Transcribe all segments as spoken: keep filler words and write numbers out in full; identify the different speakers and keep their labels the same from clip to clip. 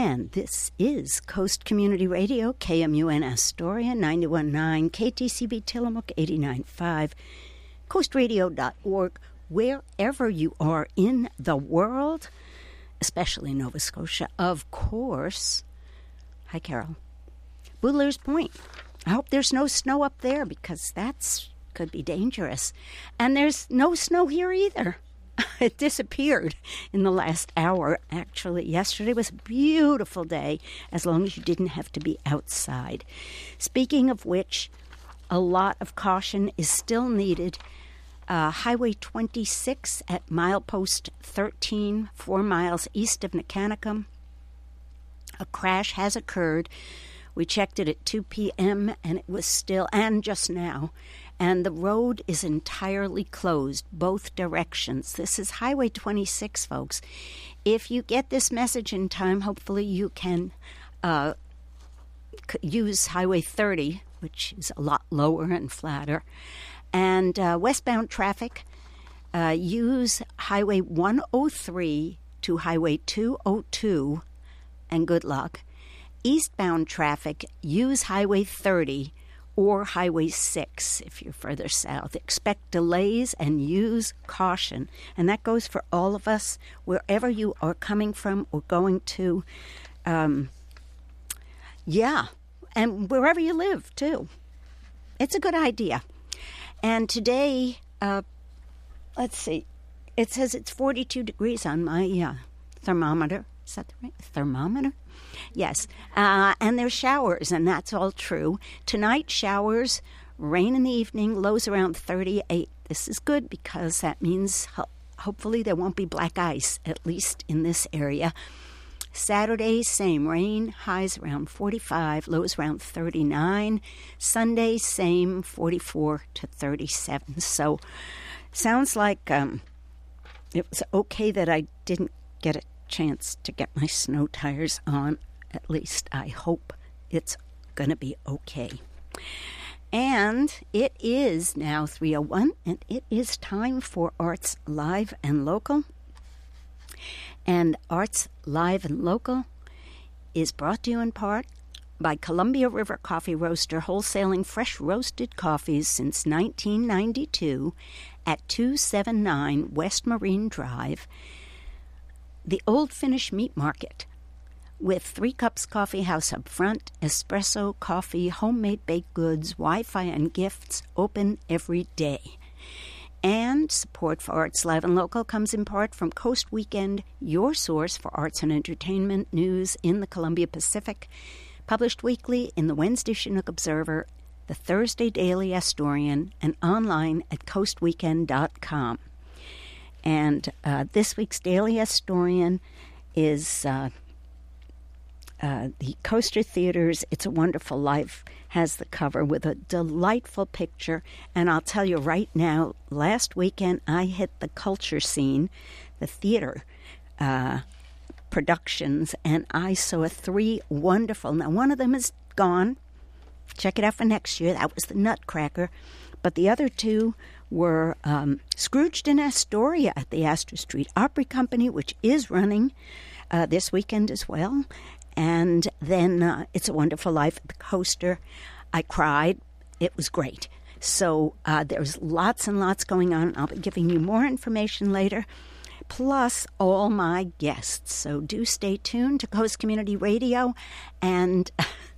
Speaker 1: And this is Coast Community Radio, K M U N Astoria, ninety-one point nine, K T C B Tillamook, eighty-nine point five, coast radio dot org, wherever you are in the world, especially Nova Scotia, of course. Hi, Carol. Boodler's Point. I hope there's no snow up there because that's could be dangerous. And there's no snow here either. It disappeared in the last hour, actually. Yesterday was a beautiful day, as long as you didn't have to be outside. Speaking of which, a lot of caution is still needed. Uh, Highway twenty-six at milepost thirteen, four miles east of Nicanicum. A crash has occurred. We checked it at two p.m., and it was still, and just now, and the road is entirely closed, both directions. This is Highway twenty-six, folks. If you get this message in time, hopefully you can uh, c- use Highway thirty, which is a lot lower and flatter. And uh, westbound traffic, uh, use Highway one oh three to Highway two oh two, and good luck. Eastbound traffic, use Highway thirty or Highway six if you're further south. Expect delays and use caution. And that goes for all of us, wherever you are coming from or going to. Um, yeah, and wherever you live, too. It's a good idea. And today, uh, let's see, it says it's forty-two degrees on my uh, thermometer. Is that the right thermometer? Yes, uh, and there's showers, and that's all true. Tonight, showers, rain in the evening, lows around thirty-eight. This is good because that means ho- hopefully there won't be black ice, at least in this area. Saturday, same rain, highs around forty-five, lows around thirty-nine. Sunday, same, forty-four to thirty-seven. So, sounds like um, it was okay that I didn't get a chance to get my snow tires on. At least I hope it's going to be okay. And it is now three oh one, and it is time for Arts Live and Local. And Arts Live and Local is brought to you in part by Columbia River Coffee Roaster, wholesaling fresh roasted coffees since nineteen ninety-two at two seventy-nine West Marine Drive. The Old Finnish Meat Market, with Three Cups Coffee House up front, espresso, coffee, homemade baked goods, Wi-Fi, and gifts, open every day. And support for Arts Live and Local comes in part from Coast Weekend, your source for arts and entertainment news in the Columbia Pacific, published weekly in the Wednesday Chinook Observer, the Thursday Daily Astorian, and online at coast weekend dot com. And uh, this week's Daily Astorian is uh, uh, the Coaster Theater's It's a Wonderful Life, has the cover with a delightful picture. And I'll tell you right now, last weekend I hit the culture scene, the theater uh, productions, and I saw three wonderful. Now, one of them is gone. Check it out for next year. That was the Nutcracker. But the other two were um, Scrooged in Astoria at the Astor Street Opry Company, which is running uh, this weekend as well. And then uh, It's a Wonderful Life at the Coaster. I cried. It was great. So uh, there's lots and lots going on. I'll be giving you more information later, plus all my guests. So do stay tuned to Coast Community Radio. And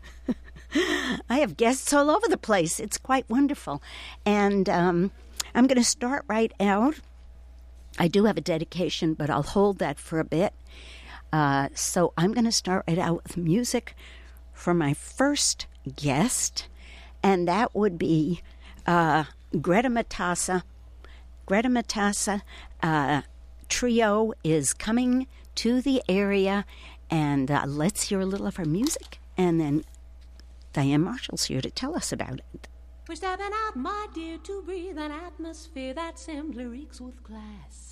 Speaker 1: I have guests all over the place. It's quite wonderful. And um, I'm going to start right out. I do have a dedication, but I'll hold that for a bit. Uh, so I'm going to start right out with music for my first guest, and that would be uh, Greta Matassa. Greta Matassa uh, Trio is coming to the area, and uh, let's hear a little of her music, and then Diane Marshall's here to tell us about it.
Speaker 2: We're stepping out, my dear, to breathe an atmosphere that simply reeks with class.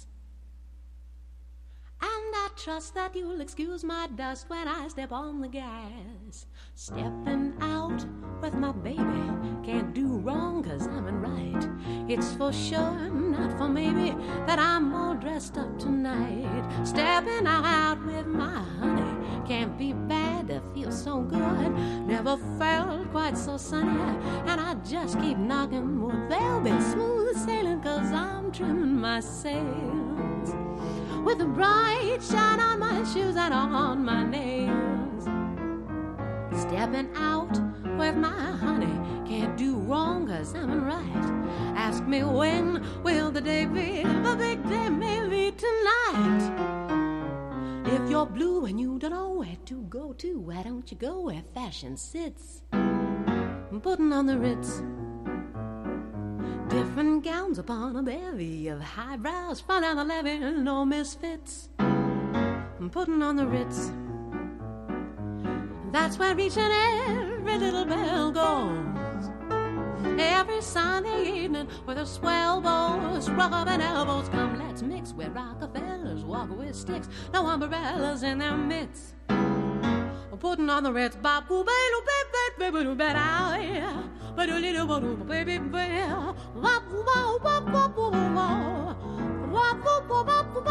Speaker 2: And I trust that you'll excuse my dust when I step on the gas. Stepping out with my baby, can't do wrong cause I'm in right. It's for sure, not for maybe, that I'm all dressed up tonight. Stepping out with my honey, can't be so good. Never felt quite so sunny, and I just keep knocking. Well, they'll be smooth sailing, cause I'm trimming my sails with a bright shine on my shoes and on my nails. Stepping out with my honey, can't do wrong cause I'm right. Ask me when will the day be, the big day may be tonight. If you're blue and you don't know where to go to, why don't you go where fashion sits? Putting on the Ritz, different gowns upon a bevy of highbrows, front and the levee, no misfits. Putting on the Ritz, that's where each and every little bell goes. Every Sunday evening with a swell bows, rubbing elbows, come let's mix with Rockefellers, walk with sticks, no umbrellas in their midst. Putting on the Ritz, bop, boo, baby, baby, baby, baby, baby, little baby, baby, bop, bop, bop, bop, bop, bop, bop, bop, bop, bop,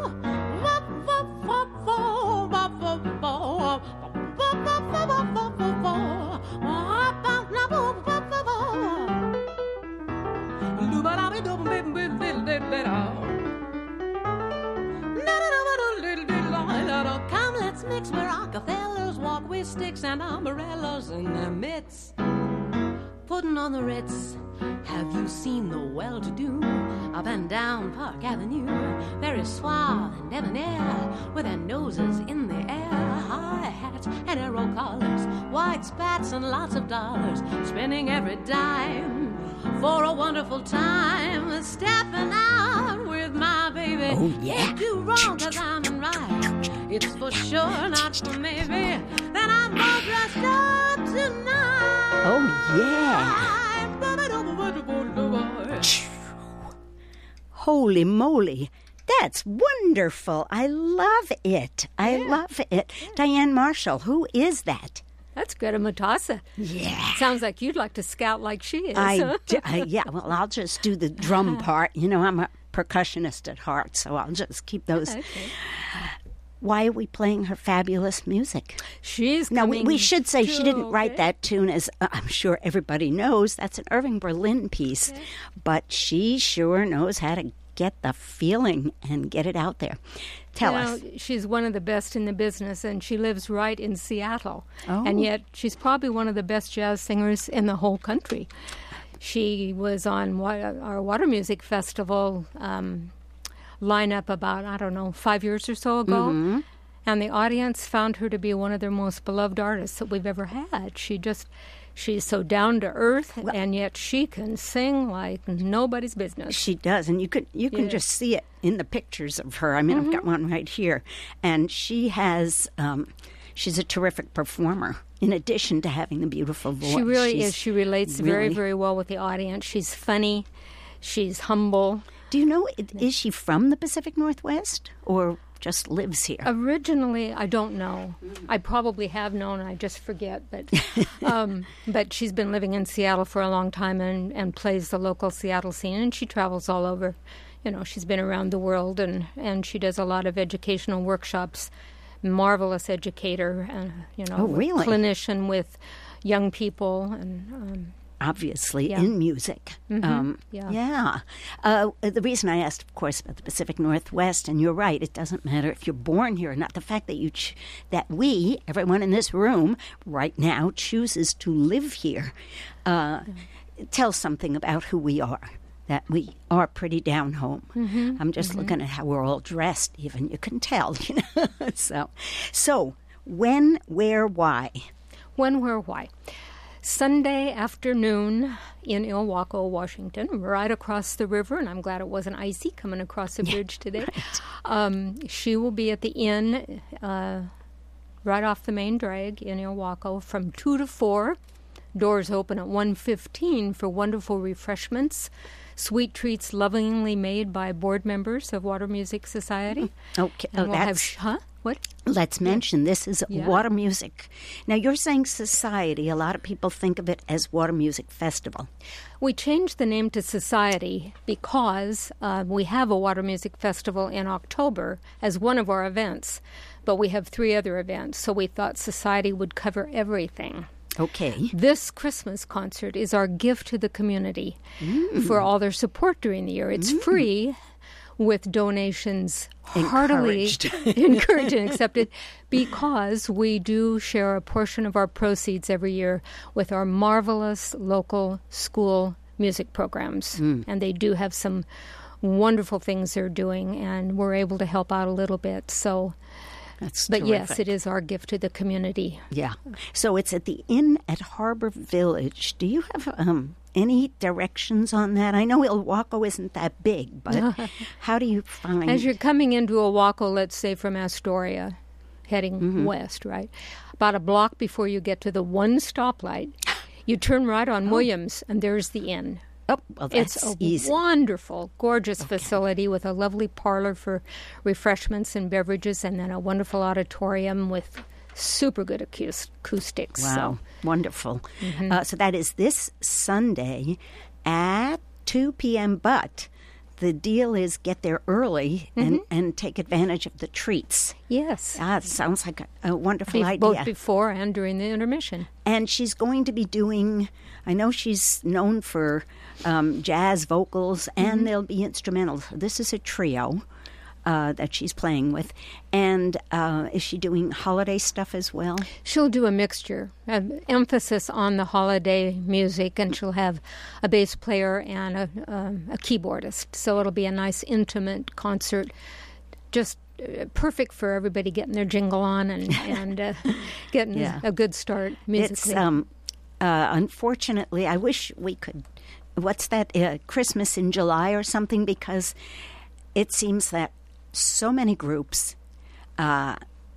Speaker 2: come, let's mix with Rockefellers, walk with sticks and umbrellas in their midst. Putting on the Ritz, have you seen the well-to-do up and down Park Avenue? Very suave and debonair, with their noses in the air, high hats and arrow collars, white spats and lots of dollars, spending every dime for a wonderful time, stepping out with my baby.
Speaker 1: Oh, yeah.
Speaker 2: Can't do wrong cause I'm in right. It's for sure, not for maybe, then I'm all dressed up tonight.
Speaker 1: Oh, yeah. Holy moly. That's wonderful. I love it. I
Speaker 3: Yeah.
Speaker 1: love it. Diane Marshall, who is that?
Speaker 3: That's Greta Matassa.
Speaker 1: Yeah.
Speaker 3: Sounds like you'd like to scout like she is.
Speaker 1: I, d- I- yeah, well, I'll just do the drum part. You know, I'm a percussionist at heart, so I'll just keep those.
Speaker 3: Okay.
Speaker 1: Why are we playing her fabulous music?
Speaker 3: She's
Speaker 1: Now, we,
Speaker 3: coming
Speaker 1: we should say she
Speaker 3: to-
Speaker 1: didn't write
Speaker 3: okay.
Speaker 1: that tune, as uh, I'm sure everybody knows. That's an Irving Berlin piece.
Speaker 3: Okay.
Speaker 1: But she sure knows how to get the feeling and get it out there. Tell
Speaker 3: You know,
Speaker 1: us.
Speaker 3: she's one of the best in the business, and she lives right in Seattle.
Speaker 1: Oh.
Speaker 3: And yet, she's probably one of the best jazz singers in the whole country. She was on wa- our Water Music Festival um, lineup about, I don't know, five years or so ago.
Speaker 1: Mm-hmm.
Speaker 3: And the audience found her to be one of their most beloved artists that we've ever had. She just, she's so down to earth,
Speaker 1: Well-
Speaker 3: and yet she can sing like nobody's business.
Speaker 1: She does, and you can you can
Speaker 3: Yeah.
Speaker 1: just see it in the pictures of her. I mean, I've got one right here, and she has. Um, she's a terrific performer. In addition to having the beautiful voice,
Speaker 3: She really
Speaker 1: She's
Speaker 3: is. She relates very,
Speaker 1: really-
Speaker 3: very well with the audience. She's funny. She's humble.
Speaker 1: Do you know? Is she from the Pacific Northwest or just lives here?
Speaker 3: Originally, I don't know. I probably have known, I just forget. But um, but she's been living in Seattle for a long time and, and plays the local Seattle scene, and she travels all over. You know, she's been around the world, and, and she does a lot of educational workshops. Marvelous educator, and you know,
Speaker 1: Oh, really?
Speaker 3: clinician with young people, and um,
Speaker 1: Obviously,
Speaker 3: Yeah.
Speaker 1: in music. Um,
Speaker 3: yeah.
Speaker 1: yeah. Uh, the reason I asked, of course, about the Pacific Northwest, and you're right, it doesn't matter if you're born here or not. The fact that you ch- that we, everyone in this room right now, chooses to live here uh, tells something about who we are. That we are pretty down home.
Speaker 3: Mm-hmm.
Speaker 1: I'm just looking at how we're all dressed. Even you can tell, you know. so, so when, where, why?
Speaker 3: when, where, why. Sunday afternoon in Ilwaco, Washington, right across the river, and I'm glad it wasn't icy coming across the bridge today. Um, she will be at the inn uh, right off the main drag in Ilwaco from two to four. Doors open at one fifteen for wonderful refreshments, sweet treats lovingly made by board members of Water Music Society.
Speaker 1: Okay,
Speaker 3: And
Speaker 1: oh,
Speaker 3: we'll have
Speaker 1: that's.
Speaker 3: sh- huh? What?
Speaker 1: Let's mention this is
Speaker 3: Yeah.
Speaker 1: Water Music. Now, you're saying society. A lot of people think of it as Water Music Festival.
Speaker 3: We changed the name to Society because uh, we have a Water Music Festival in October as one of our events. but we have three other events, so we thought society would cover everything.
Speaker 1: Okay.
Speaker 3: This Christmas concert is our gift to the community mm. for all their support during the year. It's mm. free, with donations heartily encouraged and accepted, because we do share a portion of our proceeds every year with our marvelous local school music programs. Mm. And they do have some wonderful things they're doing, and we're able to help out a little bit. So,
Speaker 1: That's
Speaker 3: but
Speaker 1: terrific.
Speaker 3: yes, it is our gift to the community.
Speaker 1: Yeah. So it's at the Inn at Harbor Village. Do you have um, any directions on that? I know Ilwaco isn't that big, but how do you find...
Speaker 3: As you're coming into Ilwaco, let's say from Astoria, heading mm-hmm. west, right? About a block before you get to the one stoplight, you turn right on oh. Williams, and there's the inn.
Speaker 1: Oh, well, that's
Speaker 3: it's a
Speaker 1: easy.
Speaker 3: wonderful, gorgeous
Speaker 1: Okay.
Speaker 3: facility with a lovely parlor for refreshments and beverages, and then a wonderful auditorium with super good acous- acoustics.
Speaker 1: Wow,
Speaker 3: So.
Speaker 1: wonderful.
Speaker 3: Mm-hmm.
Speaker 1: Uh, so that is this Sunday at two p.m., but the deal is get there early
Speaker 3: Mm-hmm.
Speaker 1: and, and take advantage of the treats.
Speaker 3: Yes.
Speaker 1: Ah, it sounds like a, a wonderful
Speaker 3: Be-
Speaker 1: idea.
Speaker 3: Both before and during the intermission.
Speaker 1: And she's going to be doing, I know she's known for um, jazz vocals, and
Speaker 3: Mm-hmm.
Speaker 1: there'll be instrumentals. This is a trio uh, that she's playing with. And uh, is she doing holiday stuff as well?
Speaker 3: She'll do a mixture, an emphasis on the holiday music, and she'll have a bass player and a, um, a keyboardist. So it'll be a nice, intimate concert, just uh, perfect for everybody getting their jingle on and, and uh, getting
Speaker 1: Yeah.
Speaker 3: a good start musically.
Speaker 1: It's, um, uh, unfortunately, I wish we could, what's that, uh, Christmas in July or something, because it seems that so many groups uh,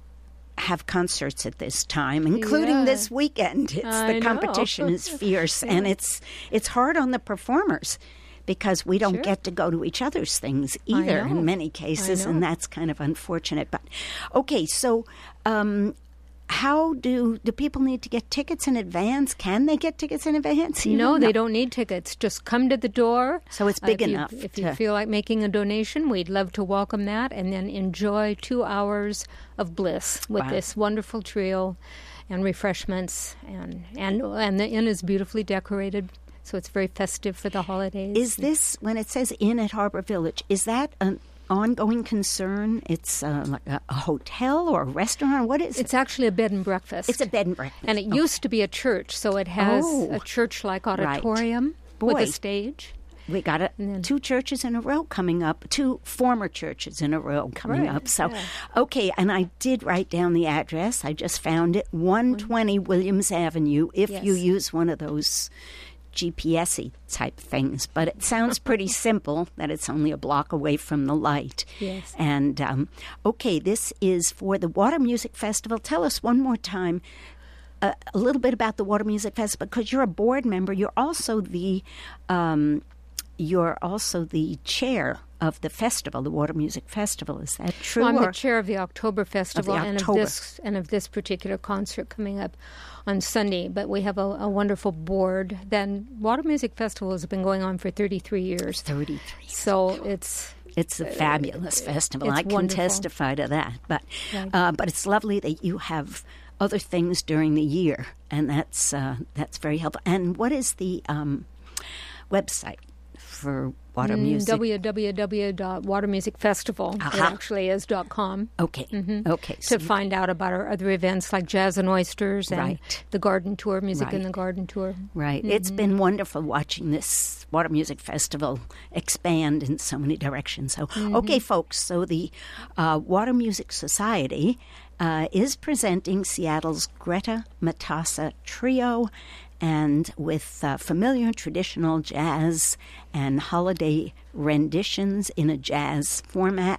Speaker 1: have concerts at this time, including
Speaker 3: Yeah.
Speaker 1: this weekend. It's
Speaker 3: I
Speaker 1: the
Speaker 3: know.
Speaker 1: competition is fierce,
Speaker 3: Yeah.
Speaker 1: and it's it's hard on the performers because we don't
Speaker 3: Sure.
Speaker 1: get to go to each other's things
Speaker 3: I
Speaker 1: either
Speaker 3: know.
Speaker 1: in many cases,
Speaker 3: I
Speaker 1: and
Speaker 3: know.
Speaker 1: that's kind of unfortunate. But okay, so um, how do do people need to get tickets in advance? Can they get tickets in advance? You
Speaker 3: No,
Speaker 1: know?
Speaker 3: they don't need tickets. Just come to the door.
Speaker 1: So it's big
Speaker 3: Uh, if you-
Speaker 1: enough
Speaker 3: if you
Speaker 1: to-
Speaker 3: feel like making a donation, we'd love to welcome that, and then enjoy two hours of bliss with
Speaker 1: Wow.
Speaker 3: this wonderful trio and refreshments. And, and, and the inn is beautifully decorated, so it's very festive for the holidays.
Speaker 1: Is this, when it says Inn at Harbor Village, is that an ongoing concern? It's uh, like a, a hotel or a restaurant? What is
Speaker 3: It's
Speaker 1: it?
Speaker 3: actually a bed and breakfast.
Speaker 1: It's a bed and breakfast.
Speaker 3: And it
Speaker 1: Okay.
Speaker 3: used to be a church, so it has
Speaker 1: Oh.
Speaker 3: a church-like
Speaker 1: Right.
Speaker 3: auditorium with
Speaker 1: Boy.
Speaker 3: a stage.
Speaker 1: We got a,
Speaker 3: then-
Speaker 1: two churches in a row coming up, two former churches in a row coming
Speaker 3: Right,
Speaker 1: up. So,
Speaker 3: yeah.
Speaker 1: okay, and I did write down the address. I just found it, one twenty Williams Avenue, if
Speaker 3: Yes.
Speaker 1: you use one of those G P S-y type things. But it sounds pretty simple that it's only a block away from the light.
Speaker 3: Yes.
Speaker 1: And, um, okay, this is for the Water Music Festival. Tell us one more time uh, a little bit about the Water Music Festival, because you're a board member. You're also the... Um, You're also the chair of the festival, the Water Music Festival. Is that true?
Speaker 3: Well, I'm
Speaker 1: or-
Speaker 3: the chair of the October Festival and
Speaker 1: October.
Speaker 3: of this and of this particular concert coming up on Sunday. But we have a, a wonderful board. Then Water Music Festival has been going on for thirty-three years.
Speaker 1: thirty-three.
Speaker 3: So it's
Speaker 1: It's a fabulous festival.
Speaker 3: it's
Speaker 1: I can
Speaker 3: wonderful.
Speaker 1: testify to that. But
Speaker 3: Right.
Speaker 1: uh, but it's lovely that you have other things during the year, and that's uh, that's very helpful. And what is the um, website for Water Music?
Speaker 3: w w w dot water music festival. It
Speaker 1: Aha.
Speaker 3: actually is dot com.
Speaker 1: Okay. Okay.
Speaker 3: To find out about our other events like Jazz and Oysters and
Speaker 1: Right.
Speaker 3: the Garden Tour, Music in
Speaker 1: Right.
Speaker 3: the Garden Tour.
Speaker 1: Right. It's been wonderful watching this Water Music Festival expand in so many directions. So, okay, folks, so the uh, Water Music Society uh, is presenting Seattle's Greta Matassa Trio, and with uh, familiar and traditional jazz and holiday renditions in a jazz format.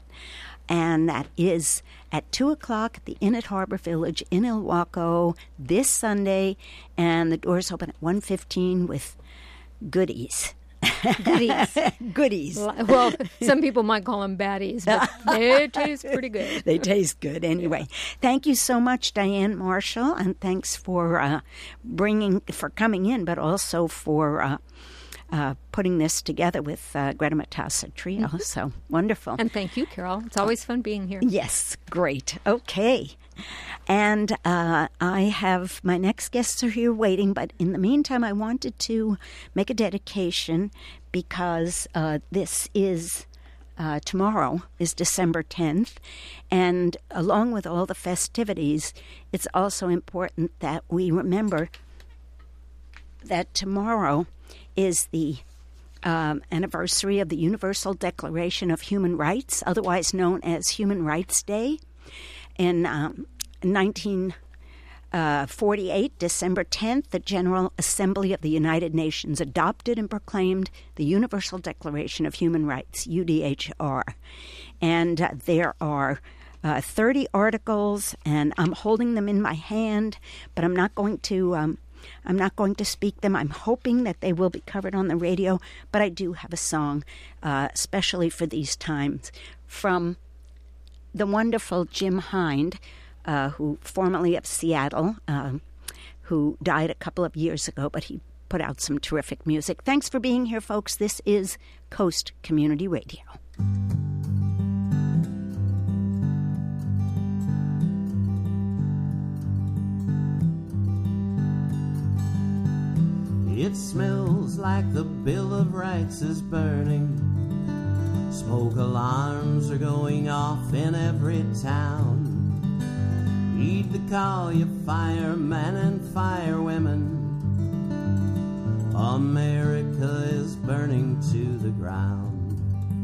Speaker 1: And that is at two o'clock at the Inn at Harbor Village in Ilwaco this Sunday. And the doors open at one fifteen with goodies.
Speaker 3: Goodies.
Speaker 1: Goodies.
Speaker 3: Well, some people might call them baddies, but they taste pretty good.
Speaker 1: They taste good anyway. Thank you so much, Diane Marshall, and thanks for uh, bringing, for coming in, but also for uh, uh, putting this together with uh, Greta Matassa Trio. Mm-hmm. So wonderful.
Speaker 3: And thank you, Carol. It's always fun being here.
Speaker 1: Yes, great. Okay. And uh, I have my next guests are here waiting, but in the meantime, I wanted to make a dedication because uh, this is uh, tomorrow is December tenth, and along with all the festivities, it's also important that we remember that tomorrow is the um, anniversary of the Universal Declaration of Human Rights, otherwise known as Human Rights Day. In um, nineteen forty-eight, December tenth, the General Assembly of the United Nations adopted and proclaimed the Universal Declaration of Human Rights, U D H R. And uh, there are uh, thirty articles, and I'm holding them in my hand, but I'm not going to... Um, I'm not going to speak them. I'm hoping that they will be covered on the radio, but I do have a song, uh, especially for these times, from the wonderful Jim Hind, uh, who formerly of Seattle, uh, who died a couple of years ago, but he put out some terrific music. Thanks for being here, folks. This is Coast Community Radio.
Speaker 4: It smells like the Bill of Rights is burning. Smoke alarms are going off in every town. Heed the call, you firemen and firewomen. America is burning to the ground.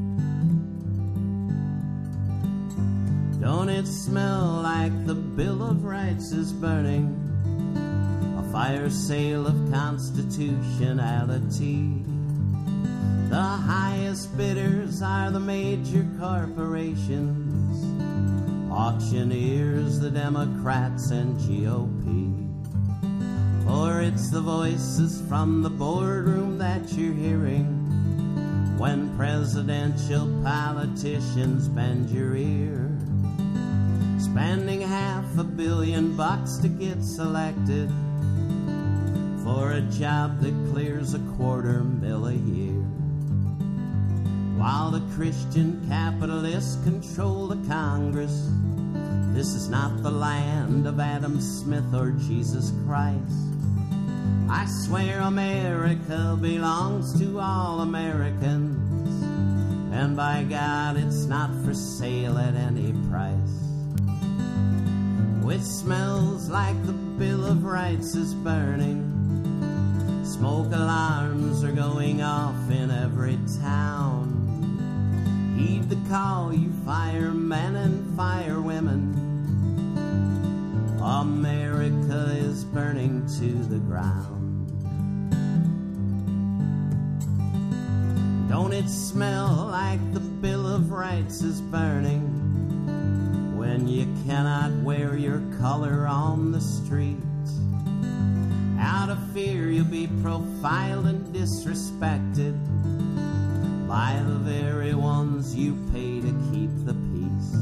Speaker 4: Don't it smell like the Bill of Rights is burning? A fire sale of constitutionality. The highest bidders are the major corporations, auctioneers, the Democrats and G O P. Or it's the voices from the boardroom that you're hearing when presidential politicians bend your ear, spending half a billion bucks to get selected for a job that clears a quarter mil a year. While the Christian capitalists control the Congress, this is not the land of Adam Smith or Jesus Christ. I swear America belongs to all Americans, and by God it's not for sale at any price. Which smells like the Bill of Rights is burning. Smoke alarms are going off in every town. Heed the call, you firemen and firewomen. America is burning to the ground. Don't it smell like the Bill of Rights is burning when you cannot wear your color on the street? Out of fear you'll be profiled and disrespected by the very ones you pay to keep the peace.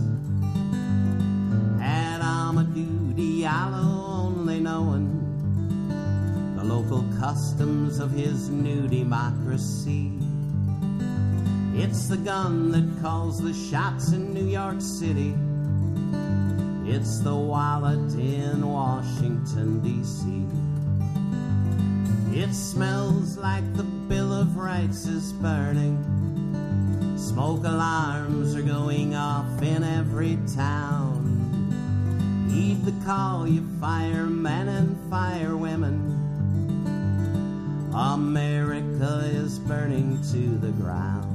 Speaker 4: At Amadou Diallo, only knowing the local customs of his new democracy. It's the gun that calls the shots in New York City. It's the wallet in Washington, D C It smells like the Bill of Rights is burning. Smoke alarms are going off in every town. Heed the call, you firemen and firewomen. America is burning to the ground.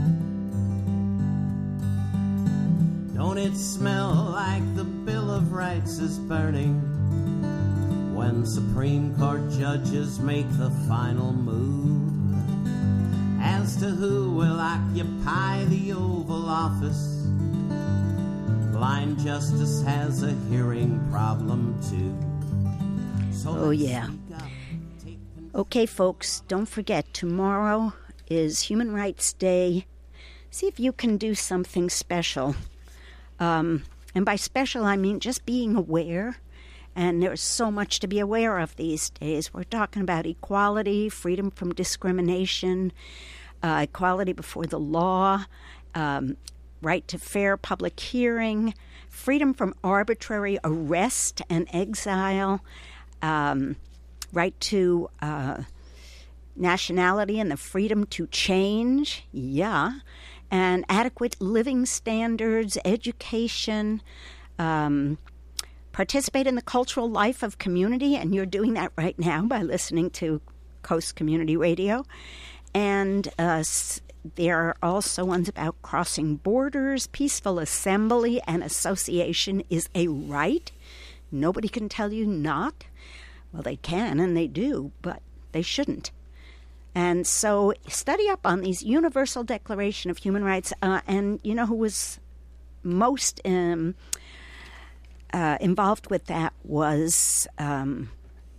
Speaker 4: Don't it smell like the Bill of Rights is burning when Supreme Court judges make the final move as to who will occupy the Oval Office? Blind justice has a hearing problem too. So
Speaker 1: oh yeah. Okay, folks, don't forget, tomorrow is Human Rights Day. See if you can do something special. Um, and by special, I mean just being aware And there's so much to be aware of these days. We're talking about equality, freedom from discrimination, uh, equality before the law, um, right to fair public hearing, freedom from arbitrary arrest and exile, um, right to uh, nationality and the freedom to change, yeah, and adequate living standards, education, um, participate in the cultural life of community, and you're doing that right now by listening to Coast Community Radio. And uh, there are also ones about crossing borders. Peaceful assembly and association is a right. Nobody can tell you not. Well, they can, and they do, but they shouldn't. And so study up on these Universal Declaration of Human Rights. Uh, and you know who was most um, uh, involved with that was um,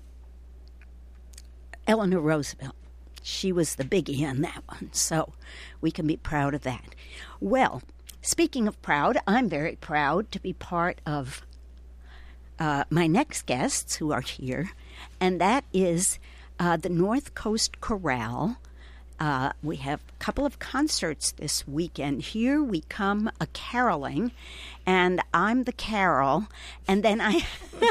Speaker 1: Eleanor Roosevelt. She was the biggie on that one, so we can be proud of that. Well, speaking of proud, I'm very proud to be part of uh, my next guests who are here, and that is uh, the North Coast Chorale. Uh, we have a couple of concerts this weekend. Here we come a caroling, and I'm the carol, and then I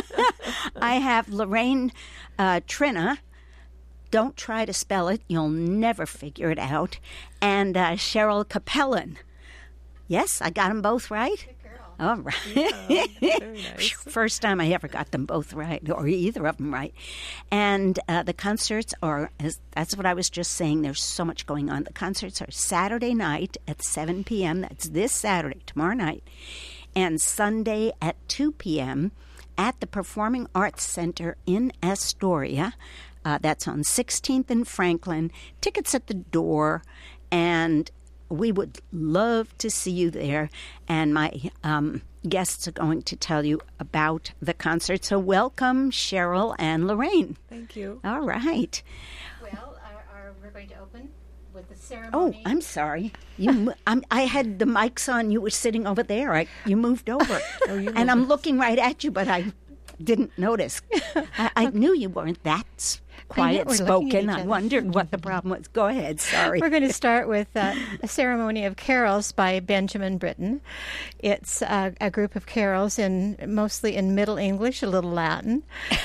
Speaker 1: I have Lorraine uh, Trina. Don't try to spell it. You'll never figure it out. And uh, Cheryl Capellan. Yes, I got them both right? All right.
Speaker 5: Yeah, very nice.
Speaker 1: First time I ever got them both right, or either of them right. And uh, the concerts are, as, that's what I was just saying, there's so much going on. The concerts are Saturday night at seven p.m. That's this Saturday, tomorrow night. And Sunday at two p.m. at the Performing Arts Center in Astoria. Uh, that's on sixteenth and Franklin. Tickets at the door, and we would love to see you there. And my um, guests are going to tell you about the concert. So welcome, Cheryl and Lorraine.
Speaker 5: Thank you.
Speaker 1: All right.
Speaker 3: Well, are, are we're going to open with the
Speaker 1: Oh,
Speaker 3: ceremony.
Speaker 1: I'm sorry. You, mo- I'm, I had the mics on. You were sitting over there. I, you moved over.
Speaker 5: Oh, you
Speaker 1: and
Speaker 5: moved
Speaker 1: I'm looking right at you, but I didn't notice. I, I knew you weren't that quiet
Speaker 6: we're looking at
Speaker 1: spoken.
Speaker 6: each
Speaker 1: I
Speaker 6: other.
Speaker 1: wondered what the problem was. Go ahead. Sorry.
Speaker 6: We're going to start with uh, a ceremony of carols by Benjamin Britten. It's uh, a group of carols in mostly in Middle English, a little Latin.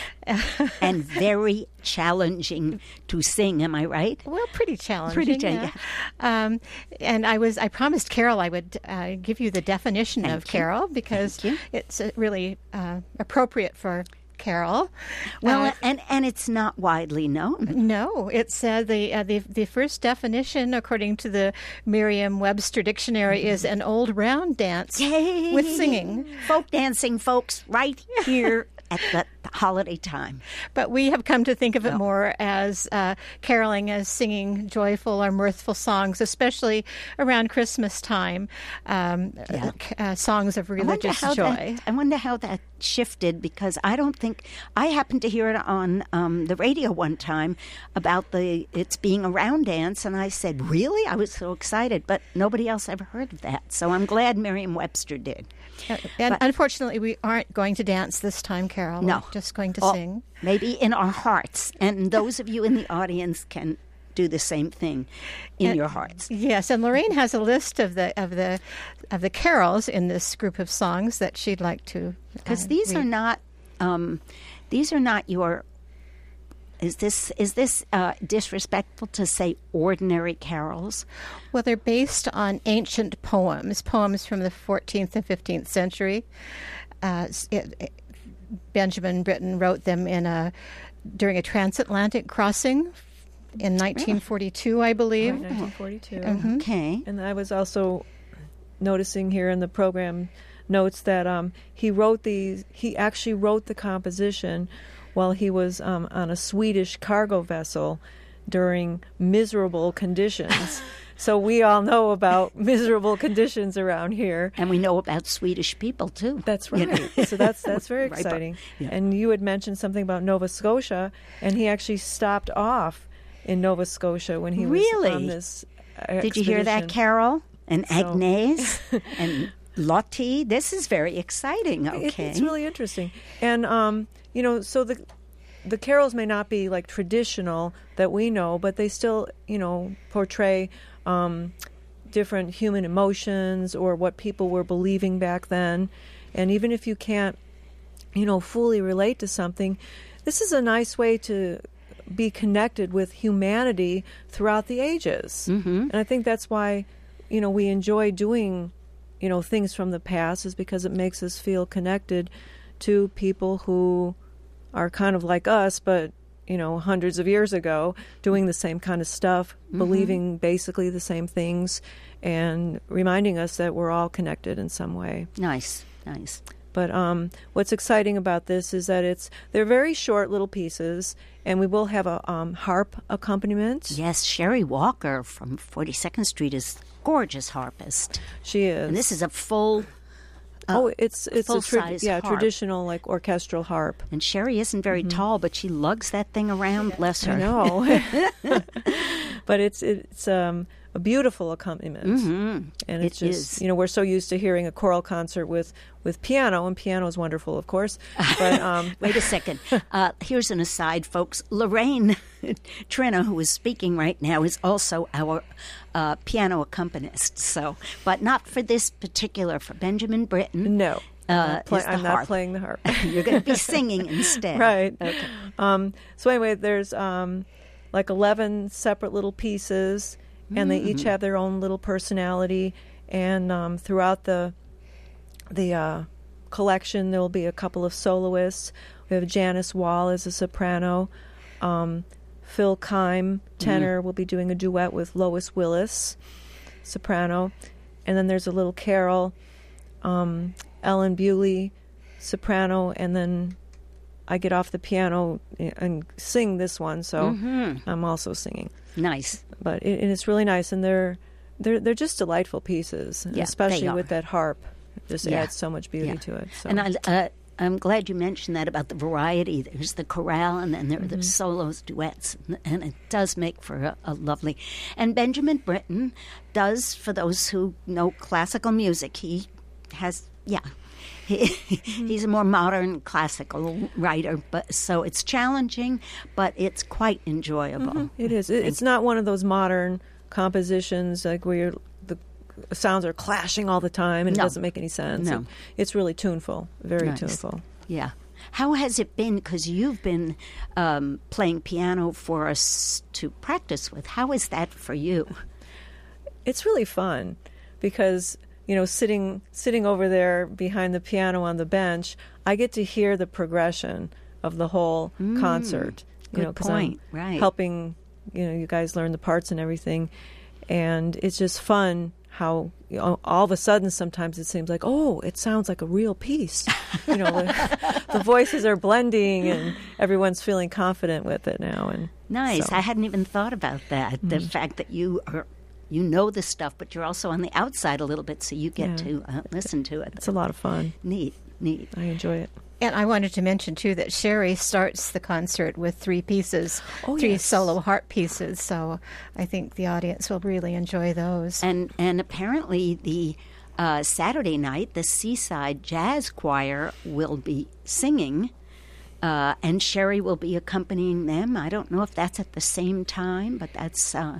Speaker 1: And very challenging to sing. Am I right?
Speaker 6: Well, pretty challenging.
Speaker 1: Pretty cha-
Speaker 6: yeah. Um, and I was I promised Carol I would uh, give you the definition
Speaker 1: Thank
Speaker 6: of
Speaker 1: you.
Speaker 6: carol because
Speaker 1: Thank you.
Speaker 6: it's uh, really uh, appropriate for carol.
Speaker 1: Well,
Speaker 6: Uh,
Speaker 1: and and it's not widely known.
Speaker 6: No, it's uh, the, uh, the the first definition, according to the Merriam-Webster dictionary, is an old round dance
Speaker 1: Yay!
Speaker 6: with singing.
Speaker 1: Folk dancing, folks, right here at the holiday time.
Speaker 6: But we have come to think of it
Speaker 1: Oh.
Speaker 6: more as uh, caroling, as singing joyful or mirthful songs, especially around Christmas time. Um,
Speaker 1: Yeah.
Speaker 6: uh, uh, songs of
Speaker 1: I wonder
Speaker 6: religious
Speaker 1: how
Speaker 6: joy.
Speaker 1: that- I wonder how that shifted, because I don't think I happened to hear it on um, the radio one time about the it's being a round dance, and I said, "Really?" I was so excited, but nobody else ever heard of that. So I'm glad Merriam-Webster did.
Speaker 6: Uh, and
Speaker 1: But-
Speaker 6: unfortunately, we aren't going to dance this time, Carol.
Speaker 1: No.
Speaker 6: We're just going to
Speaker 1: Oh,
Speaker 6: sing.
Speaker 1: maybe in our hearts, and those of you in the audience can do the same thing in
Speaker 6: And-
Speaker 1: your hearts.
Speaker 6: Yes, and Lorraine has a list of the of the of the carols in this group of songs that she'd like to.
Speaker 1: Because
Speaker 6: uh,
Speaker 1: these
Speaker 6: read.
Speaker 1: are not, um, these are not your. Is this is this uh, disrespectful to say ordinary carols?
Speaker 6: Well, they're based on ancient poems, poems from the fourteenth and fifteenth century. Uh, s- it, it- Benjamin Britten wrote them in a during a transatlantic crossing in nineteen forty-two, I believe.
Speaker 5: Right, nineteen forty-two.
Speaker 6: Mm-hmm.
Speaker 1: Okay.
Speaker 5: And I was also noticing here in the program notes that um, he wrote these. He actually wrote the composition while he was um, on a Swedish cargo vessel during miserable conditions. So we all know about miserable conditions around here.
Speaker 1: And we know about Swedish people too.
Speaker 5: That's
Speaker 1: You
Speaker 5: right.
Speaker 1: know?
Speaker 5: So that's that's very
Speaker 1: Right, but-
Speaker 5: exciting.
Speaker 1: yeah.
Speaker 5: And you had mentioned something about Nova Scotia, and he actually stopped off in Nova Scotia when he was
Speaker 1: Really?
Speaker 5: on this.
Speaker 1: Did you hear that,
Speaker 5: expedition.
Speaker 1: Carol and
Speaker 5: So-
Speaker 1: Agnes and Lottie, this is very exciting.
Speaker 5: It-
Speaker 1: Okay.
Speaker 5: it's really interesting. And, um, you know, so the the carols may not be like traditional that we know, but they still, you know, portray um, different human emotions or what people were believing back then. And even if you can't, you know, fully relate to something, this is a nice way to be connected with humanity throughout the ages.
Speaker 1: Mm-hmm.
Speaker 5: And I think that's why, you know, we enjoy doing, you know, things from the past, is because it makes us feel connected to people who are kind of like us, but, you know, hundreds of years ago, doing the same kind of stuff,
Speaker 1: Mm-hmm.
Speaker 5: believing basically the same things, and reminding us that we're all connected in some way.
Speaker 1: Nice, nice.
Speaker 5: But um, what's exciting about this is that it's they're very short little pieces, and we will have a um, harp accompaniment.
Speaker 1: Yes, Sherry Walker from forty-second Street is gorgeous harpist.
Speaker 5: She is.
Speaker 1: And this is a full...
Speaker 5: oh, it's it's a tra-
Speaker 1: full-size
Speaker 5: yeah
Speaker 1: harp.
Speaker 5: traditional like orchestral harp.
Speaker 1: And Sherry isn't very tall, but she lugs that thing around, bless her.
Speaker 5: I know. But it's it's um, a beautiful accompaniment,
Speaker 1: Mm-hmm.
Speaker 5: and it's
Speaker 1: It
Speaker 5: just
Speaker 1: is.
Speaker 5: you know we're so used to hearing a choral concert with, with piano, and piano is wonderful, of course. But um,
Speaker 1: Wait a second. Uh, here's an aside, folks. Lorraine Trina, who is speaking right now, is also our uh, piano accompanist. So, but not for this particular, for Benjamin Britten.
Speaker 5: no,
Speaker 1: Uh,
Speaker 5: I'm, not play-
Speaker 1: is the
Speaker 5: I'm not
Speaker 1: harp.
Speaker 5: playing the harp.
Speaker 1: You're going to be singing instead.
Speaker 5: Right.
Speaker 1: Okay.
Speaker 5: Um, so anyway, there's um, like eleven separate little pieces, and they each have their own little personality. And um, throughout the the uh, collection, there will be a couple of soloists. We have Janice Wall as a soprano. Um, Phil Kime, tenor, will be doing a duet with Lois Willis, soprano. And then there's a little carol. Um, Ellen Bewley, soprano, and then I get off the piano and sing this one, so
Speaker 1: Mm-hmm.
Speaker 5: I'm also singing.
Speaker 1: Nice.
Speaker 5: But it, and it's really nice, and they're they're they're just delightful pieces,
Speaker 1: Yeah,
Speaker 5: especially
Speaker 1: they are.
Speaker 5: with that harp. It just
Speaker 1: Yeah.
Speaker 5: adds so much beauty
Speaker 1: Yeah.
Speaker 5: to it. So.
Speaker 1: And I, uh, I'm glad you mentioned that about the variety. There's the chorale, and then there are the solos, duets, and it does make for a, a lovely. And Benjamin Britten does, for those who know classical music, he has, yeah, he, he's a more modern classical writer, but so it's challenging, but it's quite enjoyable.
Speaker 5: It is. It, it's not one of those modern compositions like where you're, the sounds are clashing all the time and
Speaker 1: No.
Speaker 5: it doesn't make any sense.
Speaker 1: No.
Speaker 5: It- it's really tuneful, very
Speaker 1: Nice.
Speaker 5: tuneful.
Speaker 1: Yeah. How has it been? Because you've been um, playing piano for us to practice with. How is that for you?
Speaker 5: It's really fun because you know sitting sitting over there behind the piano on the bench, I get to hear the progression of the whole concert. You
Speaker 1: good
Speaker 5: know, 'cause
Speaker 1: point.
Speaker 5: I'm
Speaker 1: Right.
Speaker 5: helping you know you guys learn the parts and everything, and it's just fun. How you know, all of a sudden sometimes it seems like, oh, it sounds like a real piece. You know, the, the voices are blending and everyone's feeling confident with it now. And
Speaker 1: Nice.
Speaker 5: so-
Speaker 1: I hadn't even thought about that. The fact that you are, you know the stuff, but you're also on the outside a little bit, so you get
Speaker 5: Yeah.
Speaker 1: to uh, listen to it.
Speaker 5: it's a lot of fun.
Speaker 1: Neat, neat.
Speaker 5: I enjoy it.
Speaker 6: And I wanted to mention, too, that Sherry starts the concert with three pieces,
Speaker 5: Oh,
Speaker 6: three
Speaker 5: yes.
Speaker 6: solo harp pieces. So I think the audience will really enjoy those.
Speaker 1: And and apparently the uh, Saturday night, the Seaside Jazz Choir will be singing, uh, and Sherry will be accompanying them. I don't know if that's at the same time, but that's. Uh,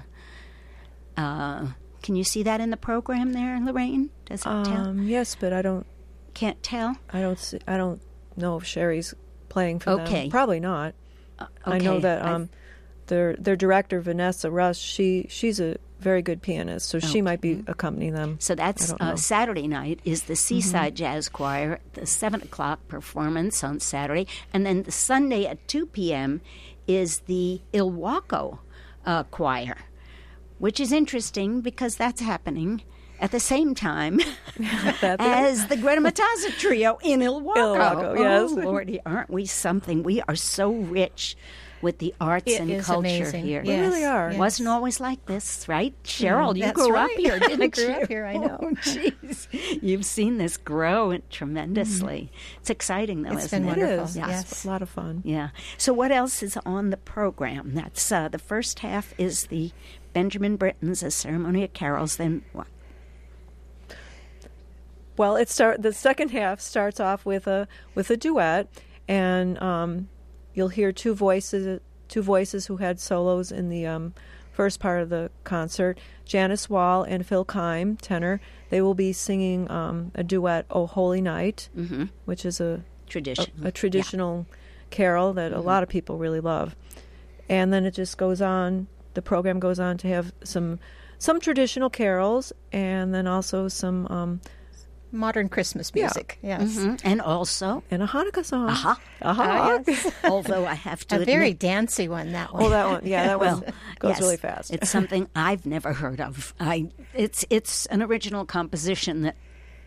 Speaker 1: uh, can you see that in the program there, Lorraine? Does it tell?
Speaker 5: Um, yes, but I don't.
Speaker 1: Can't tell.
Speaker 5: I don't. See, I don't know if Sherry's playing for
Speaker 1: Okay.
Speaker 5: them. Probably not.
Speaker 1: Uh,
Speaker 5: I know
Speaker 1: okay.
Speaker 5: that
Speaker 1: I-
Speaker 5: um, their their director Vanessa Russ. She she's a very good pianist, so she might be accompanying them.
Speaker 1: So that's
Speaker 5: I don't know.
Speaker 1: uh, Saturday night is the Seaside Jazz Choir, the seven o'clock performance on Saturday. And then the Sunday at two p.m. is the Ilwaco uh, Choir, which is interesting because that's happening at the same time
Speaker 5: That's
Speaker 1: as the Greta Matazza Trio in Ilwaco.
Speaker 5: Ilwaco, yes.
Speaker 1: Oh, Lordy, aren't we something? We are so rich with the arts
Speaker 6: It
Speaker 1: and
Speaker 6: is
Speaker 1: culture
Speaker 6: amazing.
Speaker 1: here.
Speaker 5: We really
Speaker 6: Yes,
Speaker 5: are.
Speaker 6: yes.
Speaker 1: Wasn't always like this, right? Cheryl, you
Speaker 6: That's
Speaker 1: grew
Speaker 6: right.
Speaker 1: up here, didn't
Speaker 6: I grew
Speaker 1: you?
Speaker 6: up here, I know.
Speaker 1: Oh, jeez. You've seen this grow tremendously. It's exciting, though,
Speaker 6: It's
Speaker 1: isn't
Speaker 6: been
Speaker 1: it?
Speaker 5: It
Speaker 6: wonderful.
Speaker 5: is.
Speaker 1: Yeah.
Speaker 5: It's a lot of fun.
Speaker 1: Yeah. So what else is on the program? That's uh, the first half is the Benjamin Britten's A Ceremony of Carols. Then what?
Speaker 5: Well, it start the second half starts off with a with a duet, and um, you'll hear two voices two voices who had solos in the um, first part of the concert. Janice Wall and Phil Kime, tenor. They will be singing um, a duet, "O Holy Night,"
Speaker 1: Mm-hmm.
Speaker 5: which is a
Speaker 1: Tradition.
Speaker 5: a, a traditional carol that
Speaker 1: Mm-hmm.
Speaker 5: a lot of people really love. And then it just goes on. The program goes on to have some some traditional carols, and then also some um,
Speaker 6: Modern Christmas music, yes.
Speaker 1: Mhm. And also,
Speaker 5: and a Hanukkah song.
Speaker 1: aha,
Speaker 5: Aha.
Speaker 6: Oh, yes.
Speaker 1: although I have to
Speaker 6: A
Speaker 1: admit,
Speaker 6: very dancey one, that one.
Speaker 5: Oh, that one. Yeah, that
Speaker 1: well,
Speaker 5: one goes
Speaker 1: yes,
Speaker 5: really fast.
Speaker 1: It's something I've never heard of. I it's it's an original composition that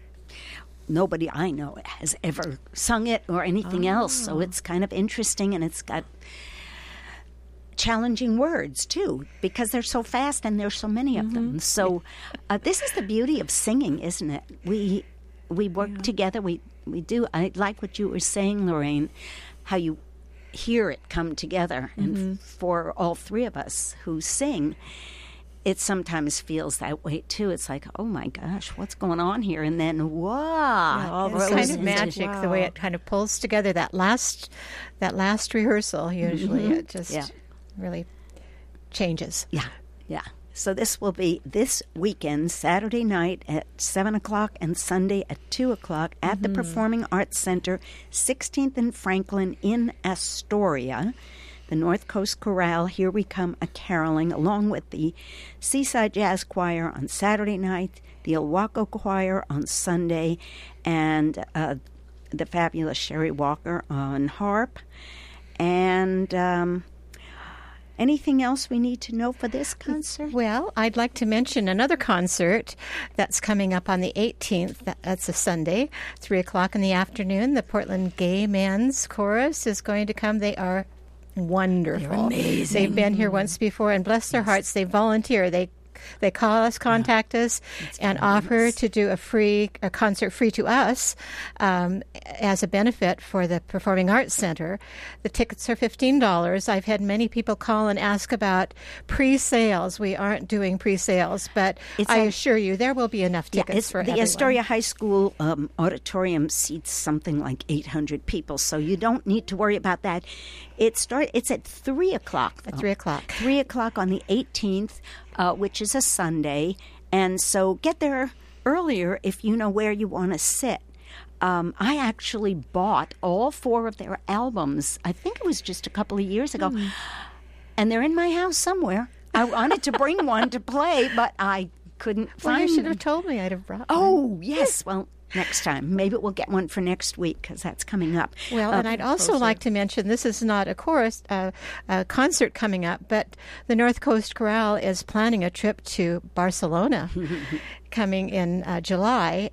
Speaker 1: nobody I know has ever sung it or anything else. So it's kind of interesting, and it's got challenging words too, because they're so fast and there's so many of them. So uh, this is the beauty of singing, isn't it? We we work together. We we do. I like what you were saying, Lorraine, how you hear it come together, and for all three of us who sing, it sometimes feels that way too. It's like, oh my gosh, what's going on here? And then, wow,
Speaker 5: all
Speaker 1: it
Speaker 5: the
Speaker 6: It's
Speaker 1: grows
Speaker 6: kind of
Speaker 1: into-
Speaker 6: magic the way
Speaker 5: wow.
Speaker 6: it kind of pulls together that last that last rehearsal. Usually, it just
Speaker 1: Yeah.
Speaker 6: really changes.
Speaker 1: Yeah, yeah. So this will be this weekend, Saturday night at seven o'clock and Sunday at two o'clock at the Performing Arts Center, sixteenth and Franklin in Astoria. The North Coast Chorale, Here We Come a Caroling, along with the Seaside Jazz Choir on Saturday night, the Ilwaco Choir on Sunday, and uh, the fabulous Sherry Walker on harp. And um, anything else we need to know for this concert?
Speaker 6: Well, I'd like to mention another concert that's coming up on the eighteenth. That- That's a Sunday, three o'clock in the afternoon. The Portland Gay Men's Chorus is going to come. They are wonderful.
Speaker 1: They're amazing.
Speaker 6: They've been here once before, and bless their hearts, they volunteer. They they call us, contact us, and offer to do a free a concert free to us um, as a benefit for the Performing Arts Center. The tickets are fifteen dollars. I've had many people call and ask about pre-sales. We aren't doing pre-sales, but
Speaker 1: It's
Speaker 6: I
Speaker 1: a-
Speaker 6: assure you there will be enough
Speaker 1: Yeah,
Speaker 6: tickets
Speaker 1: it's,
Speaker 6: for
Speaker 1: the
Speaker 6: everyone.
Speaker 1: Astoria High School um, auditorium seats something like eight hundred people, so you don't need to worry about that. It start. It's at three o'clock.
Speaker 6: At
Speaker 1: though.
Speaker 6: three o'clock.
Speaker 1: Three o'clock on the eighteenth, uh, which is a Sunday, and so get there earlier if you know where you want to sit. Um, I actually bought all four of their albums. I think it was just a couple of years ago,
Speaker 6: Hmm.
Speaker 1: and they're in my house somewhere. I wanted to bring one to play, but I couldn't
Speaker 6: Well,
Speaker 1: find
Speaker 6: you should
Speaker 1: them.
Speaker 6: have told me. I'd have brought one.
Speaker 1: Oh, yes. Well, next time. Maybe we'll get one for next week because that's coming up.
Speaker 6: Well,
Speaker 1: Uh,
Speaker 6: and I'd also like to mention this is not a chorus, uh, a concert coming up, but the North Coast Chorale is planning a trip to Barcelona coming in uh, July.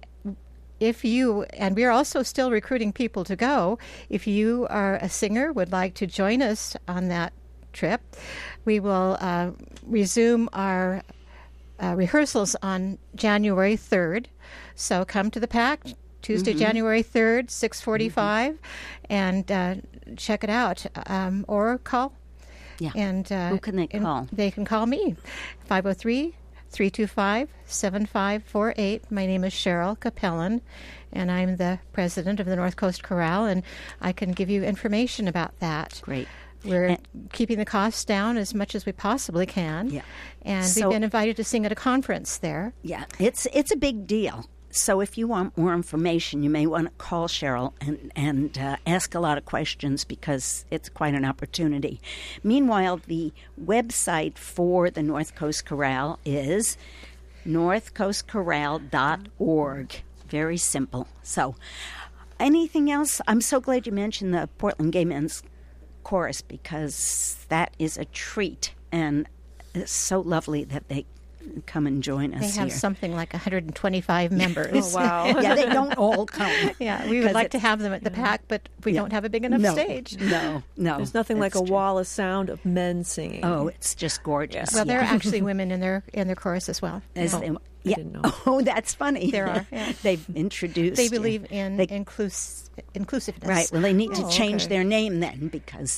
Speaker 6: If you, and we're also still recruiting people to go, if you are a singer, would like to join us on that trip, we will uh, resume our uh, rehearsals on January third. So come to the P A C Tuesday, January third, six forty-five, and uh, check it out, um, or call.
Speaker 1: Yeah.
Speaker 6: And uh,
Speaker 1: Who can they
Speaker 6: and
Speaker 1: call?
Speaker 6: They can call me, five oh three, three two five, seven five four eight. My name is Cheryl Capellan, and I'm the president of the North Coast Chorale, and I can give you information about that.
Speaker 1: Great.
Speaker 6: We're
Speaker 1: And-
Speaker 6: keeping the costs down as much as we possibly can.
Speaker 1: Yeah.
Speaker 6: And
Speaker 1: So-
Speaker 6: we've been invited to sing at a conference there.
Speaker 1: Yeah, it's it's a big deal. So if you want more information, you may want to call Cheryl and, and uh, ask a lot of questions because it's quite an opportunity. Meanwhile, the website for the North Coast Chorale is north coast chorale dot org. Very simple. So anything else? I'm so glad you mentioned the Portland Gay Men's Chorus because that is a treat, and it's so lovely that they come and join us
Speaker 6: They have
Speaker 1: here.
Speaker 6: something like one hundred twenty-five members.
Speaker 5: Oh, wow.
Speaker 1: Yeah, they don't all come.
Speaker 6: Yeah, we would
Speaker 1: 'Cause
Speaker 6: like to
Speaker 1: it's-
Speaker 6: have them at the P A C, but we
Speaker 1: Yeah.
Speaker 6: don't have a big enough
Speaker 1: no,
Speaker 6: stage.
Speaker 1: No, no.
Speaker 5: There's nothing like a
Speaker 1: that's true.
Speaker 5: wall of sound of men singing.
Speaker 1: Oh, it's just gorgeous.
Speaker 6: Well, there are
Speaker 1: yeah.
Speaker 6: actually women in their in their chorus as well.
Speaker 1: As
Speaker 6: Yeah.
Speaker 1: they- yeah.
Speaker 5: didn't know.
Speaker 1: Oh, that's funny.
Speaker 6: There are, yeah.
Speaker 1: They've introduced.
Speaker 6: They
Speaker 1: it.
Speaker 6: believe in
Speaker 1: They-
Speaker 6: inclus- inclusiveness.
Speaker 1: Right. Well, they need to
Speaker 5: Oh,
Speaker 1: change
Speaker 5: okay.
Speaker 1: their name then because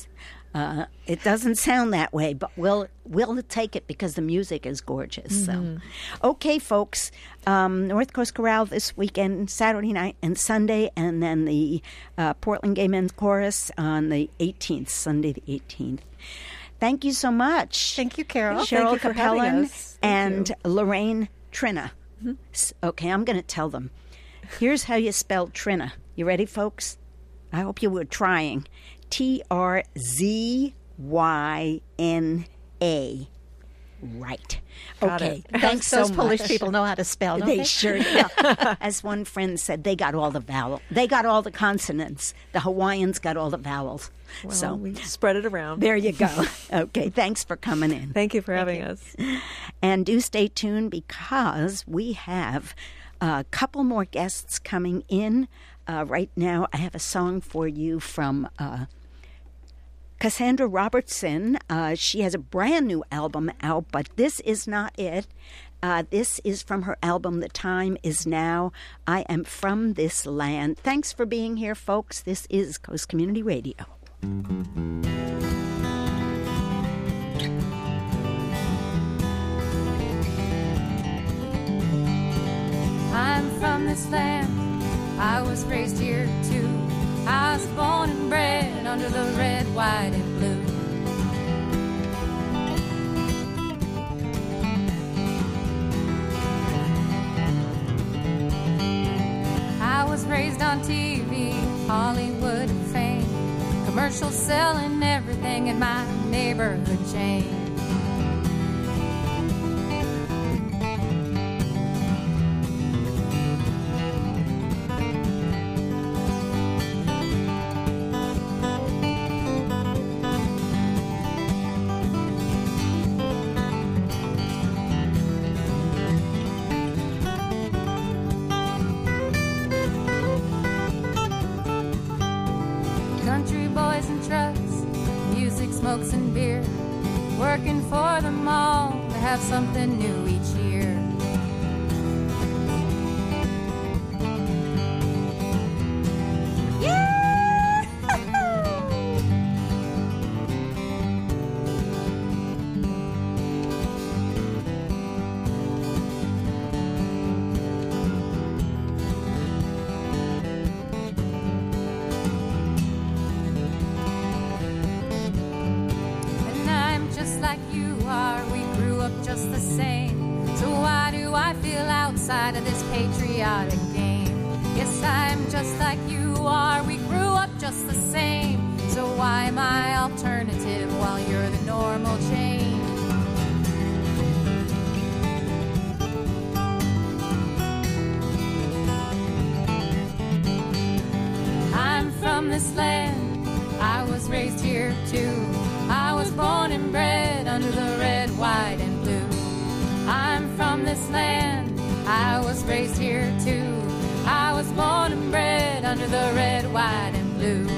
Speaker 1: Uh, it doesn't sound that way, but we'll we'll take it because the music is gorgeous.
Speaker 5: Mm-hmm.
Speaker 1: So, okay, folks, um, North Coast Chorale this weekend, Saturday night and Sunday, and then the uh, Portland Gay Men's Chorus on the eighteenth, Sunday the eighteenth. Thank you so much.
Speaker 6: Thank you, Carol.
Speaker 1: Cheryl
Speaker 5: Thank you for having
Speaker 1: Capellan
Speaker 5: us. Thank
Speaker 1: and
Speaker 5: you.
Speaker 1: Lorraine Trina. S- Okay, I'm going to tell them. Here's how you spell Trina. You ready, folks? I hope you were trying. T R Z Y N A. Right.
Speaker 5: Got
Speaker 1: Okay.
Speaker 5: it.
Speaker 1: Thanks
Speaker 6: Those
Speaker 1: so
Speaker 6: Polish
Speaker 1: much.
Speaker 6: people know how to spell, don't
Speaker 1: They
Speaker 6: they?
Speaker 1: sure do. As one friend said, they got all the vowels. They got all the consonants. The Hawaiians got all the vowels.
Speaker 5: Well,
Speaker 1: so
Speaker 5: we spread it around.
Speaker 1: there you go. Okay. Thanks for coming in.
Speaker 5: Thank you for having us.
Speaker 1: And do stay tuned because we have a couple more guests coming in. Uh, right now, I have a song for you from uh, Cassandra Robertson. Uh, she has a brand new album out, but this is not it. Uh, this is from her album, The Time Is Now. I Am From This Land. Thanks for being here, folks. This is Coast Community Radio.
Speaker 7: I'm from this land, I was raised here too. I was born and bred under the red, white, and blue. I was raised on T V, Hollywood and fame, commercials selling everything in my neighborhood chain. Country boys and trucks, music, smokes, and beer, working for them all to have something new each year. And I'm just like you are, we grew up just the same. So why do I feel outside of this patriotic game? Yes, I'm just like you are, we grew up just the same. So why am I alternative while you're the normal change? I'm from this land, I was raised here too. I was born and bred under the red, white, and blue. I'm from this land, I was raised here too. I was born and bred under the red, white, and blue.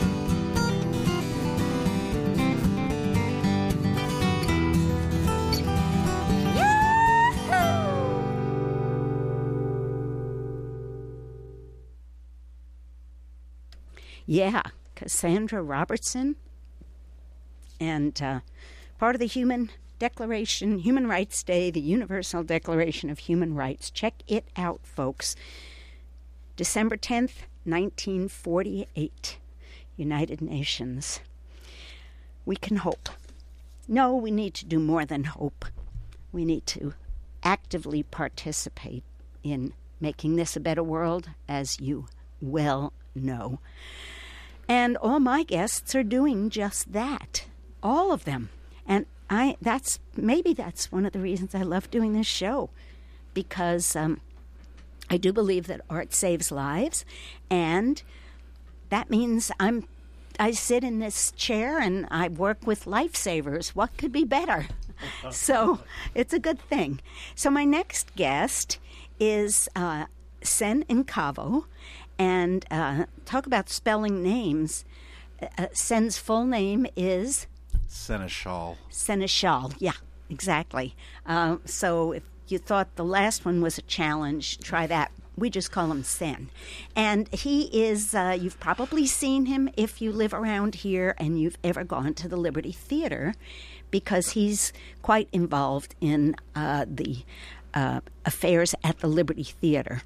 Speaker 1: Yeah, Cassandra Robertson. And uh, part of the Human Declaration, Human Rights Day, the Universal Declaration of Human Rights. Check it out, folks. December tenth, nineteen forty-eight, United Nations. We can hope. No, we need to do more than hope. We need to actively participate in making this a better world, as you well know. And all my guests are doing just that. All of them. And I that's maybe that's one of the reasons I love doing this show, because um, I do believe that art saves lives, and that means I'm I sit in this chair and I work with lifesavers. What could be better? So it's a good thing. So my next guest is uh, Sen Incavo, and uh, talk about spelling names. Uh, Sen's full name is
Speaker 8: Seneschal.
Speaker 1: Seneschal. Yeah, exactly. Uh, so if you thought the last one was a challenge, try that We just call him Sen. And he is, uh, you've probably seen him if you live around here and you've ever gone to the Liberty Theater, because he's quite involved in uh, the uh, affairs at the Liberty Theater.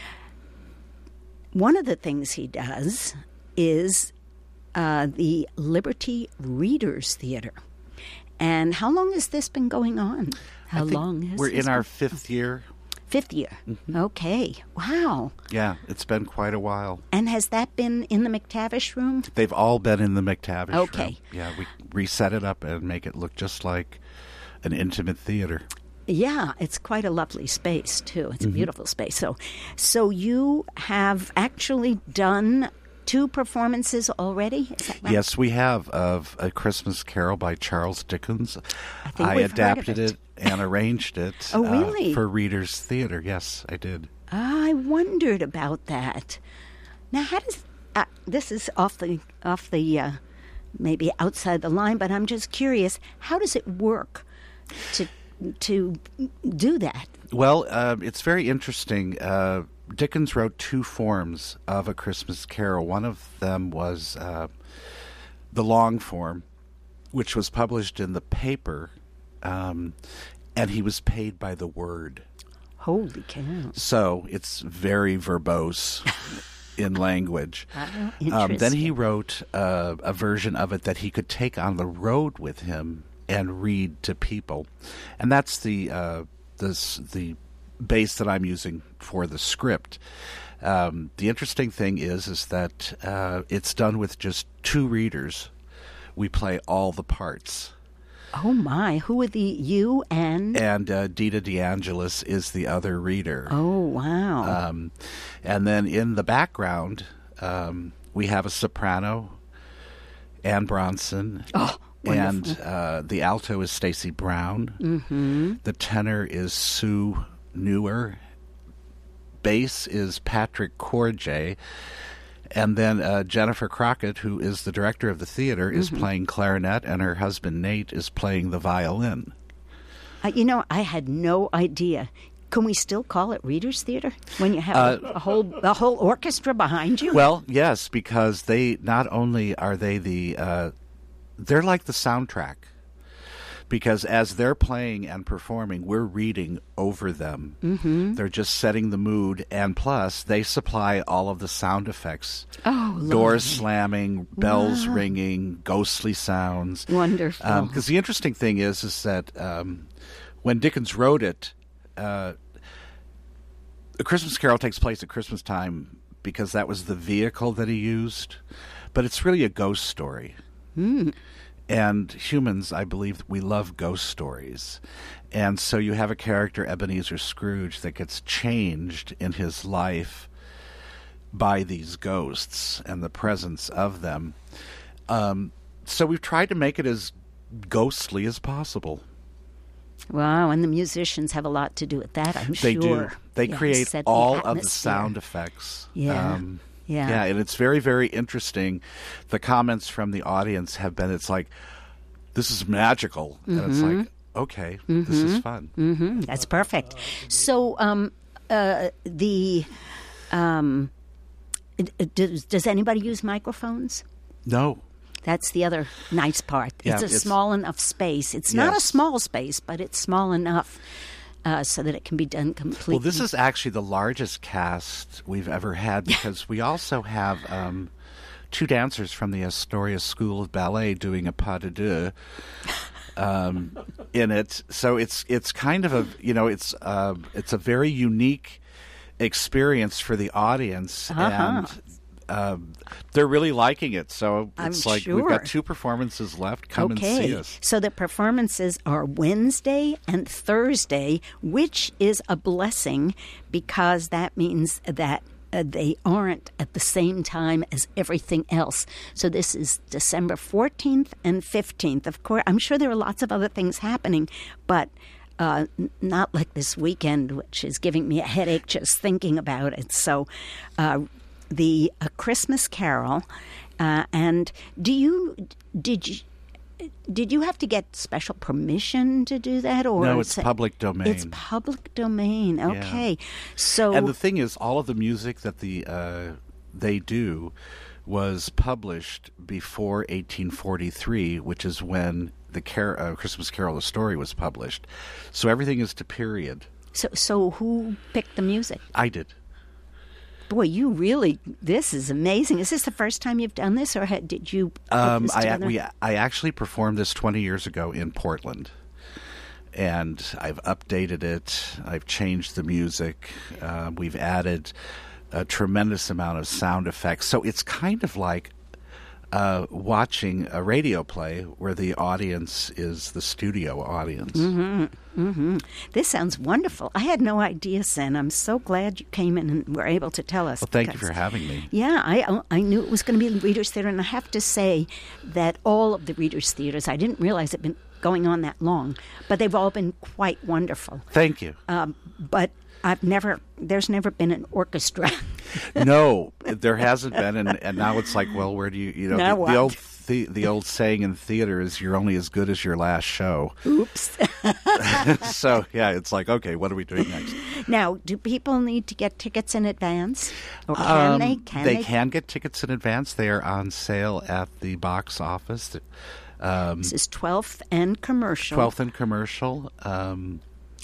Speaker 1: One of the things he does is uh, the Liberty Readers Theater. And how long has this been going on? How
Speaker 8: I think
Speaker 1: long has
Speaker 8: we're
Speaker 1: this
Speaker 8: in our
Speaker 1: been?
Speaker 8: fifth year.
Speaker 1: Fifth year.
Speaker 8: Mm-hmm.
Speaker 1: Okay. Wow.
Speaker 8: Yeah, it's been quite a while.
Speaker 1: And has that been in the McTavish room?
Speaker 8: They've all been in the McTavish room.
Speaker 1: Okay.
Speaker 8: Yeah, we reset it up and make it look just like an intimate theater.
Speaker 1: Yeah, it's quite a lovely space too. It's
Speaker 8: Mm-hmm.
Speaker 1: a beautiful space. So, so you have actually done two performances already? Is that right?
Speaker 8: Yes, we have, of A Christmas Carol by Charles Dickens.
Speaker 1: I think we've heard of
Speaker 8: adapted
Speaker 1: it.
Speaker 8: it and arranged it
Speaker 1: Oh, really?
Speaker 8: uh, for Readers Theater. Yes, I did.
Speaker 1: I wondered about that. Now, how does uh, this is off the off the uh, maybe outside the line, but I'm just curious. How does it work to to do that?
Speaker 8: Well, uh, it's very interesting. Uh, Dickens wrote two forms of A Christmas Carol. One of them was uh, the long form, which was published in the paper, um, and he was paid by the word.
Speaker 1: Holy cow!
Speaker 8: So it's very verbose in language.
Speaker 1: Oh,
Speaker 8: Um, then he
Speaker 1: interesting.
Speaker 8: wrote uh, a version of it that he could take on the road with him and read to people, and that's the uh, this the base that I'm using for the script. Um, the interesting thing is is that uh, it's done with just two readers. We play all the parts.
Speaker 1: Oh my! Who are the you and?
Speaker 8: And uh, Dita DeAngelis is the other reader.
Speaker 1: Oh wow!
Speaker 8: Um, and then in the background, um, we have a soprano, Ann Bronson.
Speaker 1: Oh, wonderful.
Speaker 8: and uh, the alto is Stacy Brown. Mm-hmm. The tenor is Sue Newer. Bass is Patrick Corjay. And then uh, Jennifer Crockett, who is the director of the theater, is
Speaker 1: Mm-hmm.
Speaker 8: playing clarinet, and her husband Nate is playing the violin.
Speaker 1: Uh, you know, I had no idea. Can we still call it Readers Theater when you have
Speaker 8: Uh,
Speaker 1: a, a whole a whole orchestra behind you?
Speaker 8: Well, yes, because they not only are they the uh, they're like the soundtrack, because as they're playing and performing, we're reading over them. Mm-hmm. They're just setting the mood, and plus they supply all of the sound effects.
Speaker 1: Oh,
Speaker 8: doors slamming, bells ringing, ghostly sounds.
Speaker 1: Wonderful.
Speaker 8: Because the interesting thing is, is that um, when Dickens wrote it, uh, A Christmas Carol takes place at Christmas time because that was the vehicle that he used, but it's really a ghost story.
Speaker 1: Mm.
Speaker 8: And humans, I believe, we love ghost stories. And so you have a character, Ebenezer Scrooge, that gets changed in his life by these ghosts and the presence of them. Um, so we've tried to make it as ghostly as possible.
Speaker 1: Wow, and the musicians have a lot to do with that, I'm
Speaker 8: They
Speaker 1: sure.
Speaker 8: do. They
Speaker 1: Yeah,
Speaker 8: create
Speaker 1: set the
Speaker 8: all of the
Speaker 1: atmosphere.
Speaker 8: sound effects.
Speaker 1: Yeah.
Speaker 8: Um,
Speaker 1: Yeah.
Speaker 8: Yeah, and it's very, very interesting. The comments from the audience have been, it's like, this is magical. And it's like, okay, this is fun.
Speaker 1: Mm-hmm. That's perfect. So, um, uh, the um, d- does, does anybody use microphones?
Speaker 8: No.
Speaker 1: That's the other nice part.
Speaker 8: Yeah,
Speaker 1: it's a
Speaker 8: it's-
Speaker 1: small enough space. It's not a
Speaker 8: Yes.
Speaker 1: small space, but it's small enough uh, so that it can be done completely.
Speaker 8: Well, this is actually the largest cast we've ever had because we also have um, two dancers from the Astoria School of Ballet doing a pas de deux um, in it. So it's it's kind of a you know it's uh, it's a very unique experience for the audience,
Speaker 1: Uh-huh.
Speaker 8: and um, they're really liking it. So
Speaker 1: I'm
Speaker 8: it's like
Speaker 1: sure.
Speaker 8: we've got two performances left. Come
Speaker 1: okay.
Speaker 8: and see us.
Speaker 1: So the performances are Wednesday and Thursday, which is a blessing because that means that uh, they aren't at the same time as everything else. So this is December fourteenth and fifteenth. Of course, I'm sure there are lots of other things happening, but uh, n- not like this weekend, which is giving me a headache just thinking about it. So uh, the A Christmas Carol, uh, and do you, did you, did you have to get special permission to do that, or
Speaker 8: No, it's
Speaker 1: is it-
Speaker 8: public domain.
Speaker 1: It's public domain. Okay, so
Speaker 8: And the thing is, all of the music that the uh, they do was published before eighteen forty-three, which is when the Car- uh, Christmas Carol, the story, was published. So everything is to period.
Speaker 1: so so who picked the music?
Speaker 8: I did.
Speaker 1: Boy, you really, this is amazing. Is this the first time you've done this, or had, did you put
Speaker 8: Um,
Speaker 1: this
Speaker 8: I
Speaker 1: together?
Speaker 8: we I actually performed this twenty years ago in Portland, and I've updated it. I've changed the music. Uh, we've added a tremendous amount of sound effects. So it's kind of like uh, watching a radio play where the audience is the studio audience.
Speaker 1: Mm-hmm. Mm-hmm. This sounds wonderful. I had no idea, Sen. I'm so glad you came in and were able to tell us.
Speaker 8: Well, thank you
Speaker 1: because-
Speaker 8: for having me.
Speaker 1: Yeah, I I knew it was going to be the Readers Theater, and I have to say that all of the Readers Theaters, I didn't realize it had been going on that long, but they've all been quite wonderful.
Speaker 8: Thank you.
Speaker 1: Um, but I've never, there's never been an orchestra.
Speaker 8: No, there hasn't been, and, and now it's like, well, where do you, you know,
Speaker 1: Now
Speaker 8: the,
Speaker 1: what?
Speaker 8: the old the, the old saying in theater is you're only as good as your last show.
Speaker 1: Oops.
Speaker 8: So yeah, it's like, okay, what are we doing next?
Speaker 1: Now, do people need to get tickets in advance, or can
Speaker 8: Um,
Speaker 1: they? Can
Speaker 8: they can get tickets in advance. They are on sale at the box office. Um,
Speaker 1: This is twelfth and Commercial.
Speaker 8: twelfth and Commercial. Um,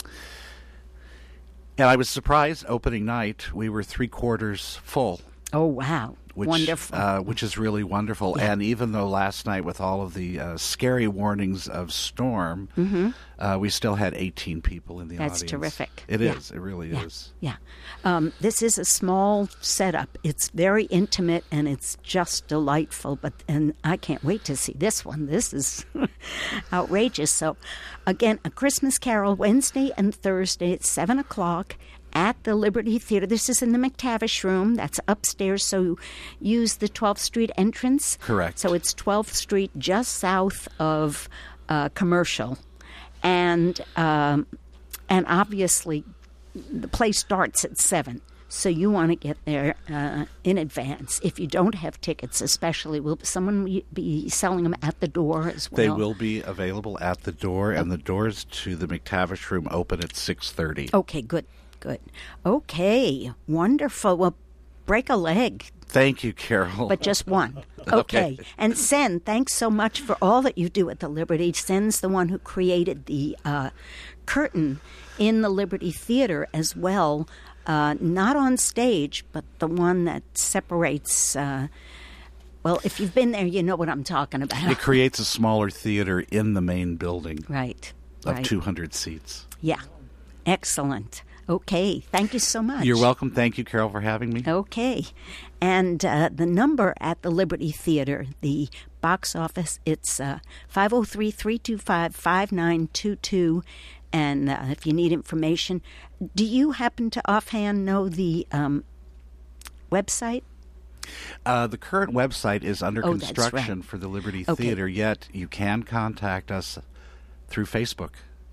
Speaker 8: and I was surprised. Opening night, we were three quarters full.
Speaker 1: Oh wow!
Speaker 8: Which,
Speaker 1: Wonderful.
Speaker 8: uh, which is really wonderful.
Speaker 1: Yeah.
Speaker 8: And even though last night, with all of the uh, scary warnings of storm,
Speaker 1: Mhm.
Speaker 8: uh, we still had eighteen people in the
Speaker 1: That's
Speaker 8: audience.
Speaker 1: terrific.
Speaker 8: It
Speaker 1: Yeah.
Speaker 8: is. It really
Speaker 1: Yeah.
Speaker 8: is.
Speaker 1: Yeah. Um, this is a small setup. It's very intimate and it's just delightful. But and I can't wait to see this one. This is outrageous. So, again, A Christmas Carol, Wednesday and Thursday at seven o'clock at the Liberty Theater. This is in the McTavish Room. That's upstairs. So use the twelfth Street entrance.
Speaker 8: Correct.
Speaker 1: So it's twelfth Street, just south of uh, Commercial, and um, and obviously the play starts at seven. So you want to get there uh, in advance. If you don't have tickets, especially, will someone be selling them at the door as well?
Speaker 8: They will be available at the door, and the doors to the McTavish Room open at six thirty.
Speaker 1: Okay, good, good. Okay, wonderful. Well, break a leg,
Speaker 8: Thank you, Carol.
Speaker 1: but just one. Okay.
Speaker 8: Okay.
Speaker 1: And Sen, thanks so much for all that you do at the Liberty. Sen's the one who created the uh, curtain in the Liberty Theater as well, uh, not on stage, but the one that separates. Uh, well, if you've been there, you know what I'm talking about.
Speaker 8: It creates a smaller theater in the main building
Speaker 1: Right.
Speaker 8: of
Speaker 1: right.
Speaker 8: two hundred seats.
Speaker 1: Yeah. Excellent. Okay. Thank you so much.
Speaker 8: You're welcome. Thank you, Carol, for having me.
Speaker 1: Okay. And uh, the number at the Liberty Theater, the box office, it's uh, five oh three, three two five, five nine two two. And uh, if you need information, do you happen to offhand know the um, website?
Speaker 8: Uh, the current website is under
Speaker 1: Oh, that's
Speaker 8: construction
Speaker 1: right.
Speaker 8: for the Liberty
Speaker 1: Okay.
Speaker 8: Theater, yet you can contact us through Facebook.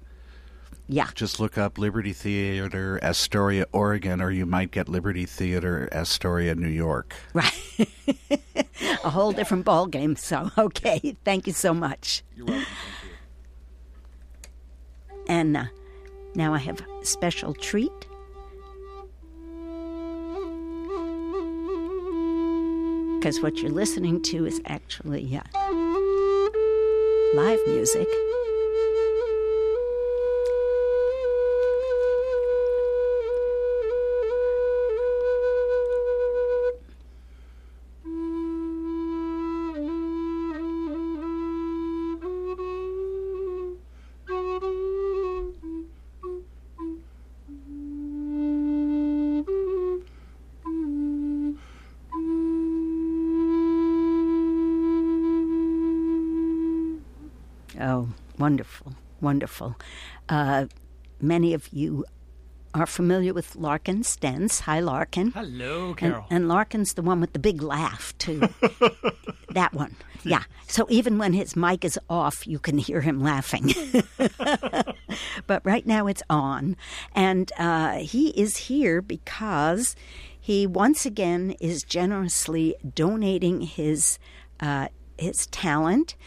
Speaker 1: Yeah.
Speaker 8: Just look up Liberty Theater, Astoria, Oregon, or you might get Liberty Theater, Astoria, New York.
Speaker 1: Right. A whole different ballgame. So, okay. Thank you so much.
Speaker 8: You're welcome.
Speaker 1: And uh, now I have a special treat. Because what you're listening to is actually uh, live music. Oh, wonderful, wonderful. Uh, many of you are familiar with Larkin Stentz. Hi, Larkin.
Speaker 9: Hello,
Speaker 1: And,
Speaker 9: Carol.
Speaker 1: and Larkin's the one with the big laugh, too. That one. Yeah. So even when his mic is off, you can hear him laughing. But right now it's on. And uh, he is here because he once again is generously donating his uh, his talent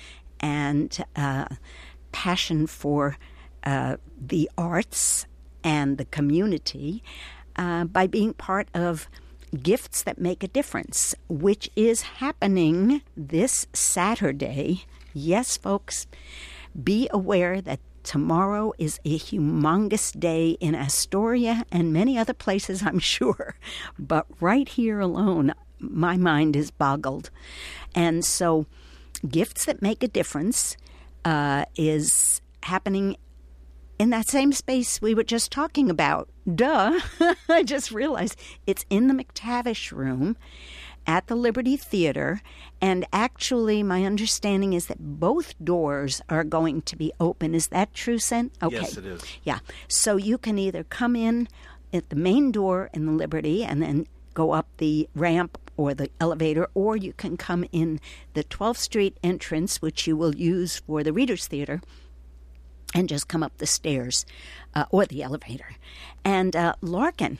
Speaker 1: and uh, passion for uh, the arts and the community uh, by being part of Gifts That Make a Difference, which is happening this Saturday. Yes, folks, be aware that tomorrow is a humongous day in Astoria and many other places, I'm sure. But right here alone, my mind is boggled. And so Gifts That Make a Difference uh, is happening in that same space we were just talking about. Duh. I just realized it's in the McTavish Room at the Liberty Theater. And actually, my understanding is that both doors are going to be open. Is that true, Sen? Okay.
Speaker 8: Yes, it is.
Speaker 1: Yeah. So you can either come in at the main door in the Liberty and then go up the ramp or the elevator, or you can come in the twelfth Street entrance, which you will use for the Reader's Theater, and just come up the stairs uh, or the elevator. And uh, Larkin,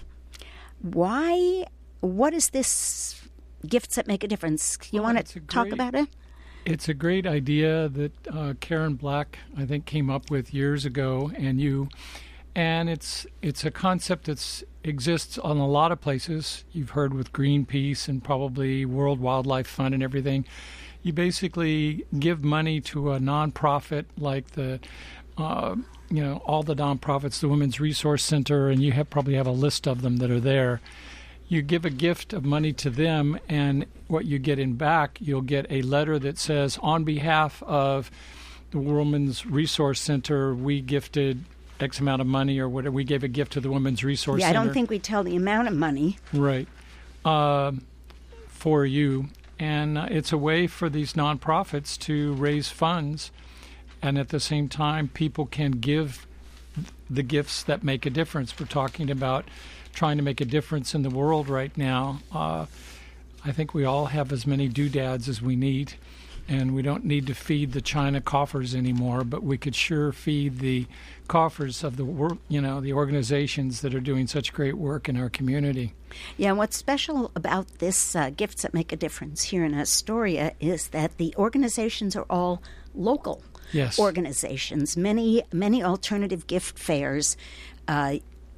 Speaker 1: why, what is this Gifts That Make a Difference? You
Speaker 9: well,
Speaker 1: want to talk
Speaker 9: great, about
Speaker 1: it?
Speaker 9: It's a great idea that uh, Karen Black, I think, came up with years ago, and you, and it's it's a concept that exists on a lot of places. You've heard with Greenpeace and probably World Wildlife Fund and everything. You basically give money to a nonprofit like the Uh, you know, all the nonprofits, the Women's Resource Center, and you have probably have a list of them that are there. You give a gift of money to them, and what you get in back, you'll get a letter that says, on behalf of the Women's Resource Center, we gifted X amount of money, or whatever. We gave a gift to the Women's Resource
Speaker 1: yeah,
Speaker 9: Center.
Speaker 1: I don't think we tell the amount of money.
Speaker 9: Right. Uh, for you. And uh, it's a way for these nonprofits to raise funds. And at the same time, people can give the gifts that make a difference. We're talking about trying to make a difference in the world right now. Uh, I think we all have as many doodads as we need, and we don't need to feed the China coffers anymore, but we could sure feed the coffers of the work, you know, the organizations that are doing such great work in our community.
Speaker 1: Yeah, and what's special about this uh, Gifts That Make a Difference here in Astoria is that the organizations are all local.
Speaker 9: Yes.
Speaker 1: Organizations. Many many alternative gift fairs uh,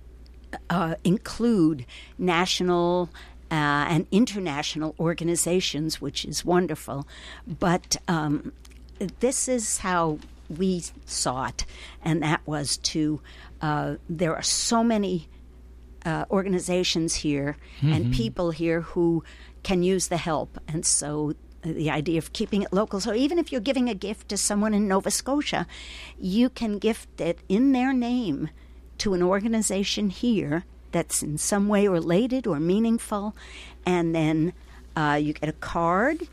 Speaker 1: uh, include national uh, and international organizations, which is wonderful. But um, this is how we saw it, and that was to uh, there are so many uh, organizations here mm-hmm. and people here who can use the help, and so the idea of keeping it local. So even if you're giving a gift to someone in Nova Scotia, you can gift it in their name to an organization here that's in some way related or meaningful, and then uh, you get a card,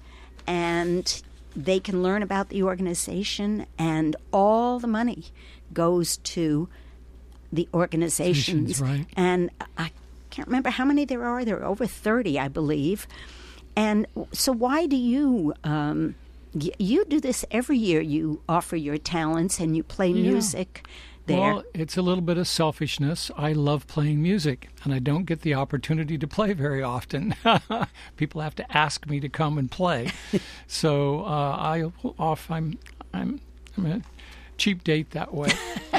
Speaker 1: and they can learn about the organization, and all the money goes to the organizations.
Speaker 9: Right.
Speaker 1: And I can't remember how many there are. There are over thirty, I believe. And so why do you, um, y- you do this every year, you offer your talents and you play
Speaker 9: yeah.
Speaker 1: music there.
Speaker 9: Well, it's a little bit of selfishness. I love playing music, and I don't get the opportunity to play very often. People have to ask me to come and play. so uh, I off, I'm, I'm, I'm a cheap date that way.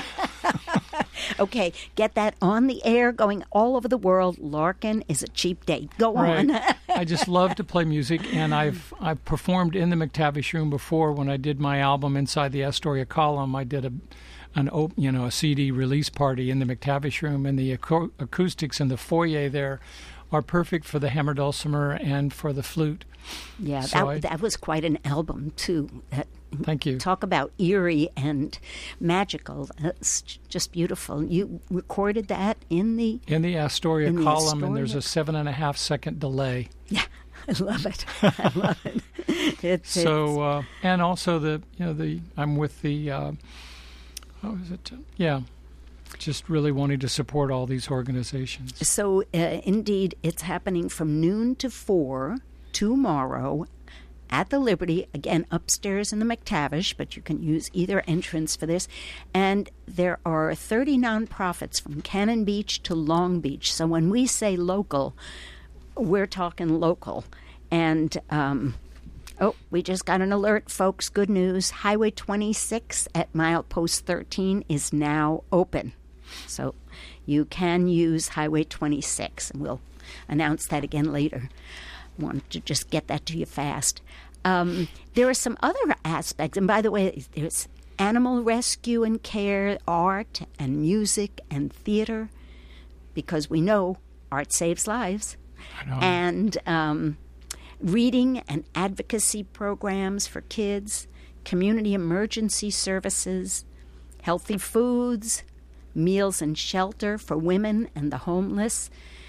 Speaker 1: Okay, get that on the air, going all over the world. Larkin is a cheap date. Go
Speaker 9: right.
Speaker 1: on.
Speaker 9: I just love to play music, and I've I've performed in the McTavish Room before. When I did my album Inside the Astoria Column, I did a an op- you know a C D release party in the McTavish Room, and the ac- acoustics in the foyer there are perfect for the hammer dulcimer and for the flute.
Speaker 1: Yeah,
Speaker 9: so
Speaker 1: that,
Speaker 9: I,
Speaker 1: that was quite an album too. That,
Speaker 9: thank you.
Speaker 1: Talk about eerie and magical. That's just beautiful. You recorded that in the
Speaker 9: in the Astoria
Speaker 1: in the
Speaker 9: Column,
Speaker 1: Astoria.
Speaker 9: And there's a seven and a half second delay.
Speaker 1: Yeah, I love it. I love it. It's,
Speaker 9: so uh, and also the you know the I'm with the uh, how is it? Yeah. Just really wanting to support all these organizations.
Speaker 1: So, uh, indeed, it's happening from noon to four tomorrow at the Liberty, again, upstairs in the McTavish, but you can use either entrance for this. And there are thirty nonprofits from Cannon Beach to Long Beach. So when we say local, we're talking local. And um, Oh, we just got an alert, folks. Good news. Highway twenty-six at milepost thirteen is now open. So you can use Highway twenty-six, and we'll announce that again later. Wanted to just get that to you fast. Um, there are some other aspects, and by the way, there's animal rescue and care, art and music and theater, because we know art saves lives.
Speaker 9: I know.
Speaker 1: And um, reading and advocacy programs for kids, community emergency services, healthy foods, meals and shelter for women and the homeless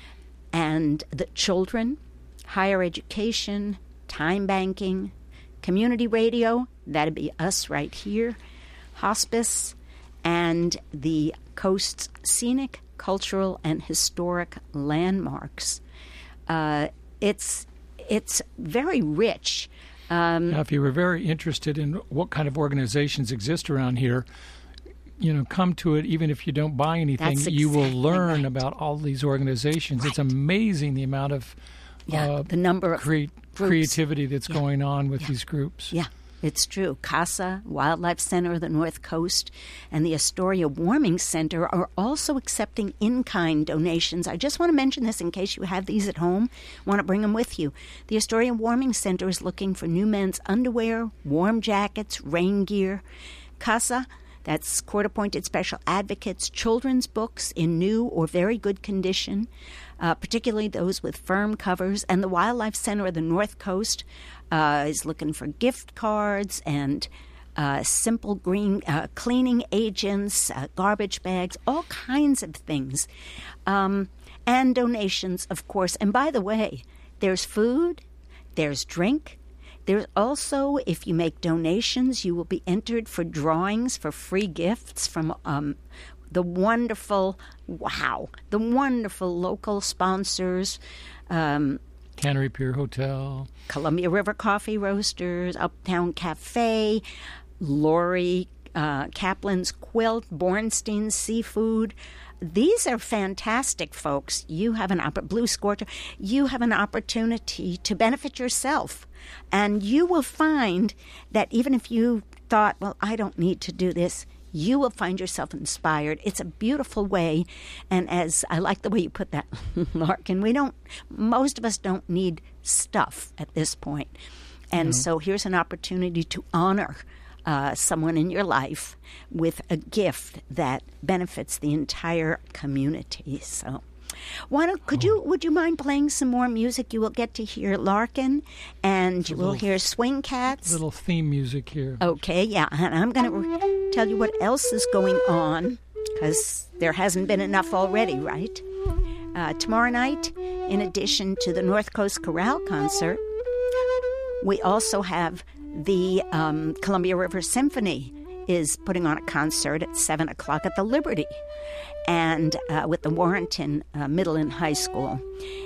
Speaker 1: and the children, higher education, time banking, community radio, that'd be us right here, hospice, and the coast's scenic, cultural, and historic landmarks. Uh, it's it's very rich. Um,
Speaker 9: now, if you were very interested in what kind of organizations exist around here, you know, come to it. Even if you don't buy anything,
Speaker 1: That's
Speaker 9: you will
Speaker 1: exactly
Speaker 9: learn
Speaker 1: right.
Speaker 9: about all these organizations.
Speaker 1: Right.
Speaker 9: It's amazing the amount of
Speaker 1: yeah,
Speaker 9: uh,
Speaker 1: the number of
Speaker 9: cre-
Speaker 1: groups.
Speaker 9: creativity that's
Speaker 1: Yeah.
Speaker 9: going on with
Speaker 1: Yeah.
Speaker 9: these groups.
Speaker 1: Yeah, it's true. CASA, Wildlife Center of the North Coast, and the Astoria Warming Center are also accepting in-kind donations. I just want to mention this in case you have these at home, want to bring them with you. The Astoria Warming Center is looking for new men's underwear, warm jackets, rain gear. CASA, that's court-appointed special advocates, children's books in new or very good condition, uh, particularly those with firm covers. And the Wildlife Center of the North Coast uh, is looking for gift cards and uh, simple green uh, cleaning agents, uh, garbage bags, all kinds of things. Um, and donations, of course. And by the way, there's food, there's drink. There's also, if you make donations, you will be entered for drawings for free gifts from um, the wonderful, wow, the wonderful local sponsors, um,
Speaker 9: Cannery Pier Hotel,
Speaker 1: Columbia River Coffee Roasters, Uptown Cafe, Lori uh, Kaplan's Quilt, Bornstein's Seafood. These are fantastic, folks. You have an opp- Blue Scorcher. You have an opportunity to benefit yourself. And you will find that even if you thought, well, I don't need to do this, you will find yourself inspired. It's a beautiful way. And as I like the way you put that, Larkin, we don't, most of us don't need stuff at this point. And
Speaker 9: Mm-hmm.
Speaker 1: so here's an opportunity to honor uh, someone in your life with a gift that benefits the entire community. So why don't, could you, would you mind playing some more music? You will get to hear Larkin, and you will
Speaker 9: little-
Speaker 1: hear Swing Cats.
Speaker 9: little theme music here.
Speaker 1: Okay, yeah, and I'm going to tell you what else is going on, because there hasn't been enough already, right? Uh, tomorrow night, in addition to the North Coast Chorale concert, we also have the um, Columbia River Symphony is putting on a concert at seven o'clock at the Liberty, and uh, with the Warrenton uh, Middle and High School.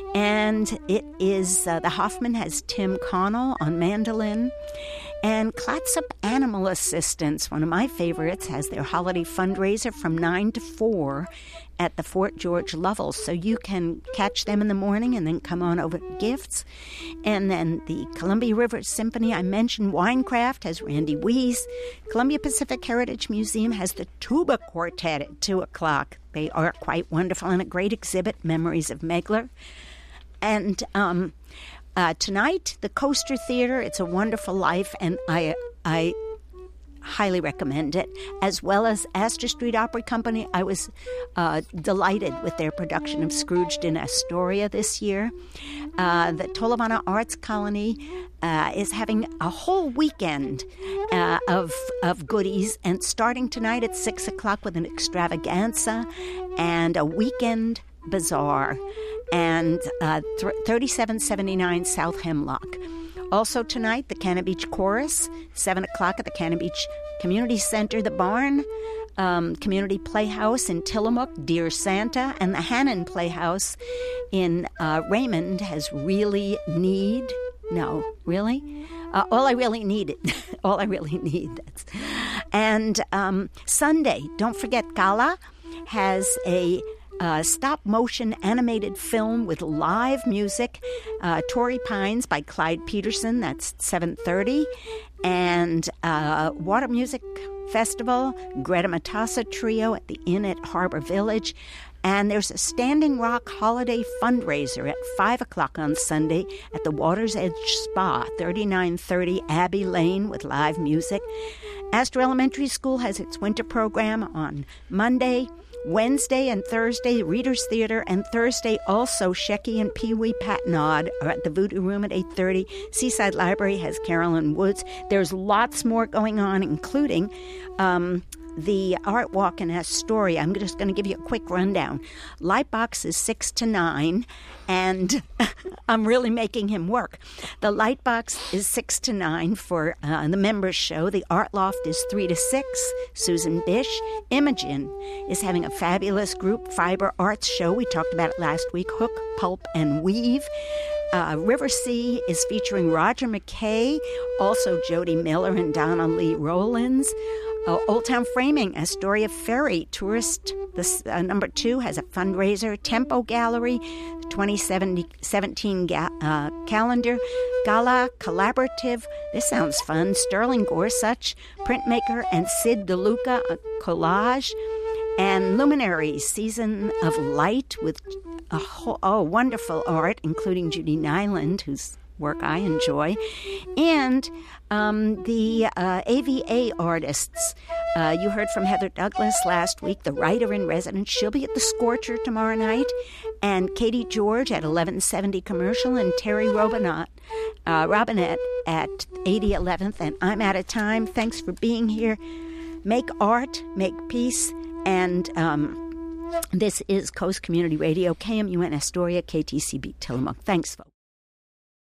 Speaker 1: And it is, uh, the Hoffman has Tim Connell on mandolin, and Clatsop Animal Assistance, one of my favorites, has their holiday fundraiser from nine to four at the Fort George Lovell. So you can catch them in the morning and then come on over to gifts. And then the Columbia River Symphony, I mentioned, Winecraft has Randy Weiss. Columbia Pacific Heritage Museum has the Tuba Quartet at two o'clock. They are quite wonderful and a great exhibit, Memories of Megler. And um, uh, tonight, the Coaster Theater, It's a Wonderful Life, and I I highly recommend it, as well as Astor Street Opera Company. I was uh, delighted with their production of Scrooged in Astoria this year. Uh, the Tolovana Arts Colony uh, is having a whole weekend uh, of of goodies, and starting tonight at six o'clock with an extravaganza and a weekend bazaar, and uh, th- thirty-seven seventy-nine South Hemlock. Also tonight, the Cannon Beach Chorus, seven o'clock at the Cannon Beach Community Center, the Barn, um, Community Playhouse in Tillamook, Dear Santa, and the Hannon Playhouse in uh, Raymond has Really Need. No, really? Uh, all I really needed. all I really need. That's, and um, Sunday, don't forget, Gala has a uh, stop-motion animated film with live music. Uh, Torrey Pines by Clyde Peterson, that's seven thirty. And uh, Water Music Festival, Greta Matassa Trio at the Inn at Harbor Village. And there's a Standing Rock holiday fundraiser at five o'clock on Sunday at the Water's Edge Spa, thirty-nine thirty Abbey Lane, with live music. Astor Elementary School has its winter program on Monday, Wednesday and Thursday, Reader's Theater, and Thursday also Shecky and Pee Wee Patnod are at the Voodoo Room at eight thirty. Seaside Library has Carolyn Woods. There's lots more going on, including um, the Art Walk in Astoria. I'm just going to give you a quick rundown. Lightbox is six to nine, and I'm really making him work. The Lightbox is six to nine for uh, the members show. The Art Loft is three to six. Susan Bish. Imogen is having a fabulous group fiber arts show. We talked about it last week. Hook, Pulp, and Weave. Uh, River Sea is featuring Roger McKay, also Jody Miller and Donna Lee Rollins. Uh, Old Town Framing, Astoria Ferry Tourist, this, uh, number two, has a fundraiser. Tempo Gallery, twenty seventeen ga- uh, calendar. Gala Collaborative, this sounds fun. Sterling Gorsuch, Printmaker, and Sid DeLuca, a collage. And Luminaries, Season of Light, with a whole, oh, wonderful art, including Judy Nyland, whose work I enjoy, and um, the uh, A V A artists. Uh, you heard from Heather Douglas last week, the writer-in-residence. She'll be at the Scorcher tomorrow night, and Katie George at eleven seventy Commercial, and Terry Robinette, uh, Robinette at eighty eleventh, and I'm out of time. Thanks for being here. Make art, make peace, and um, this is Coast Community Radio, K M U N Astoria, K T C B Tillamook. Thanks, folks.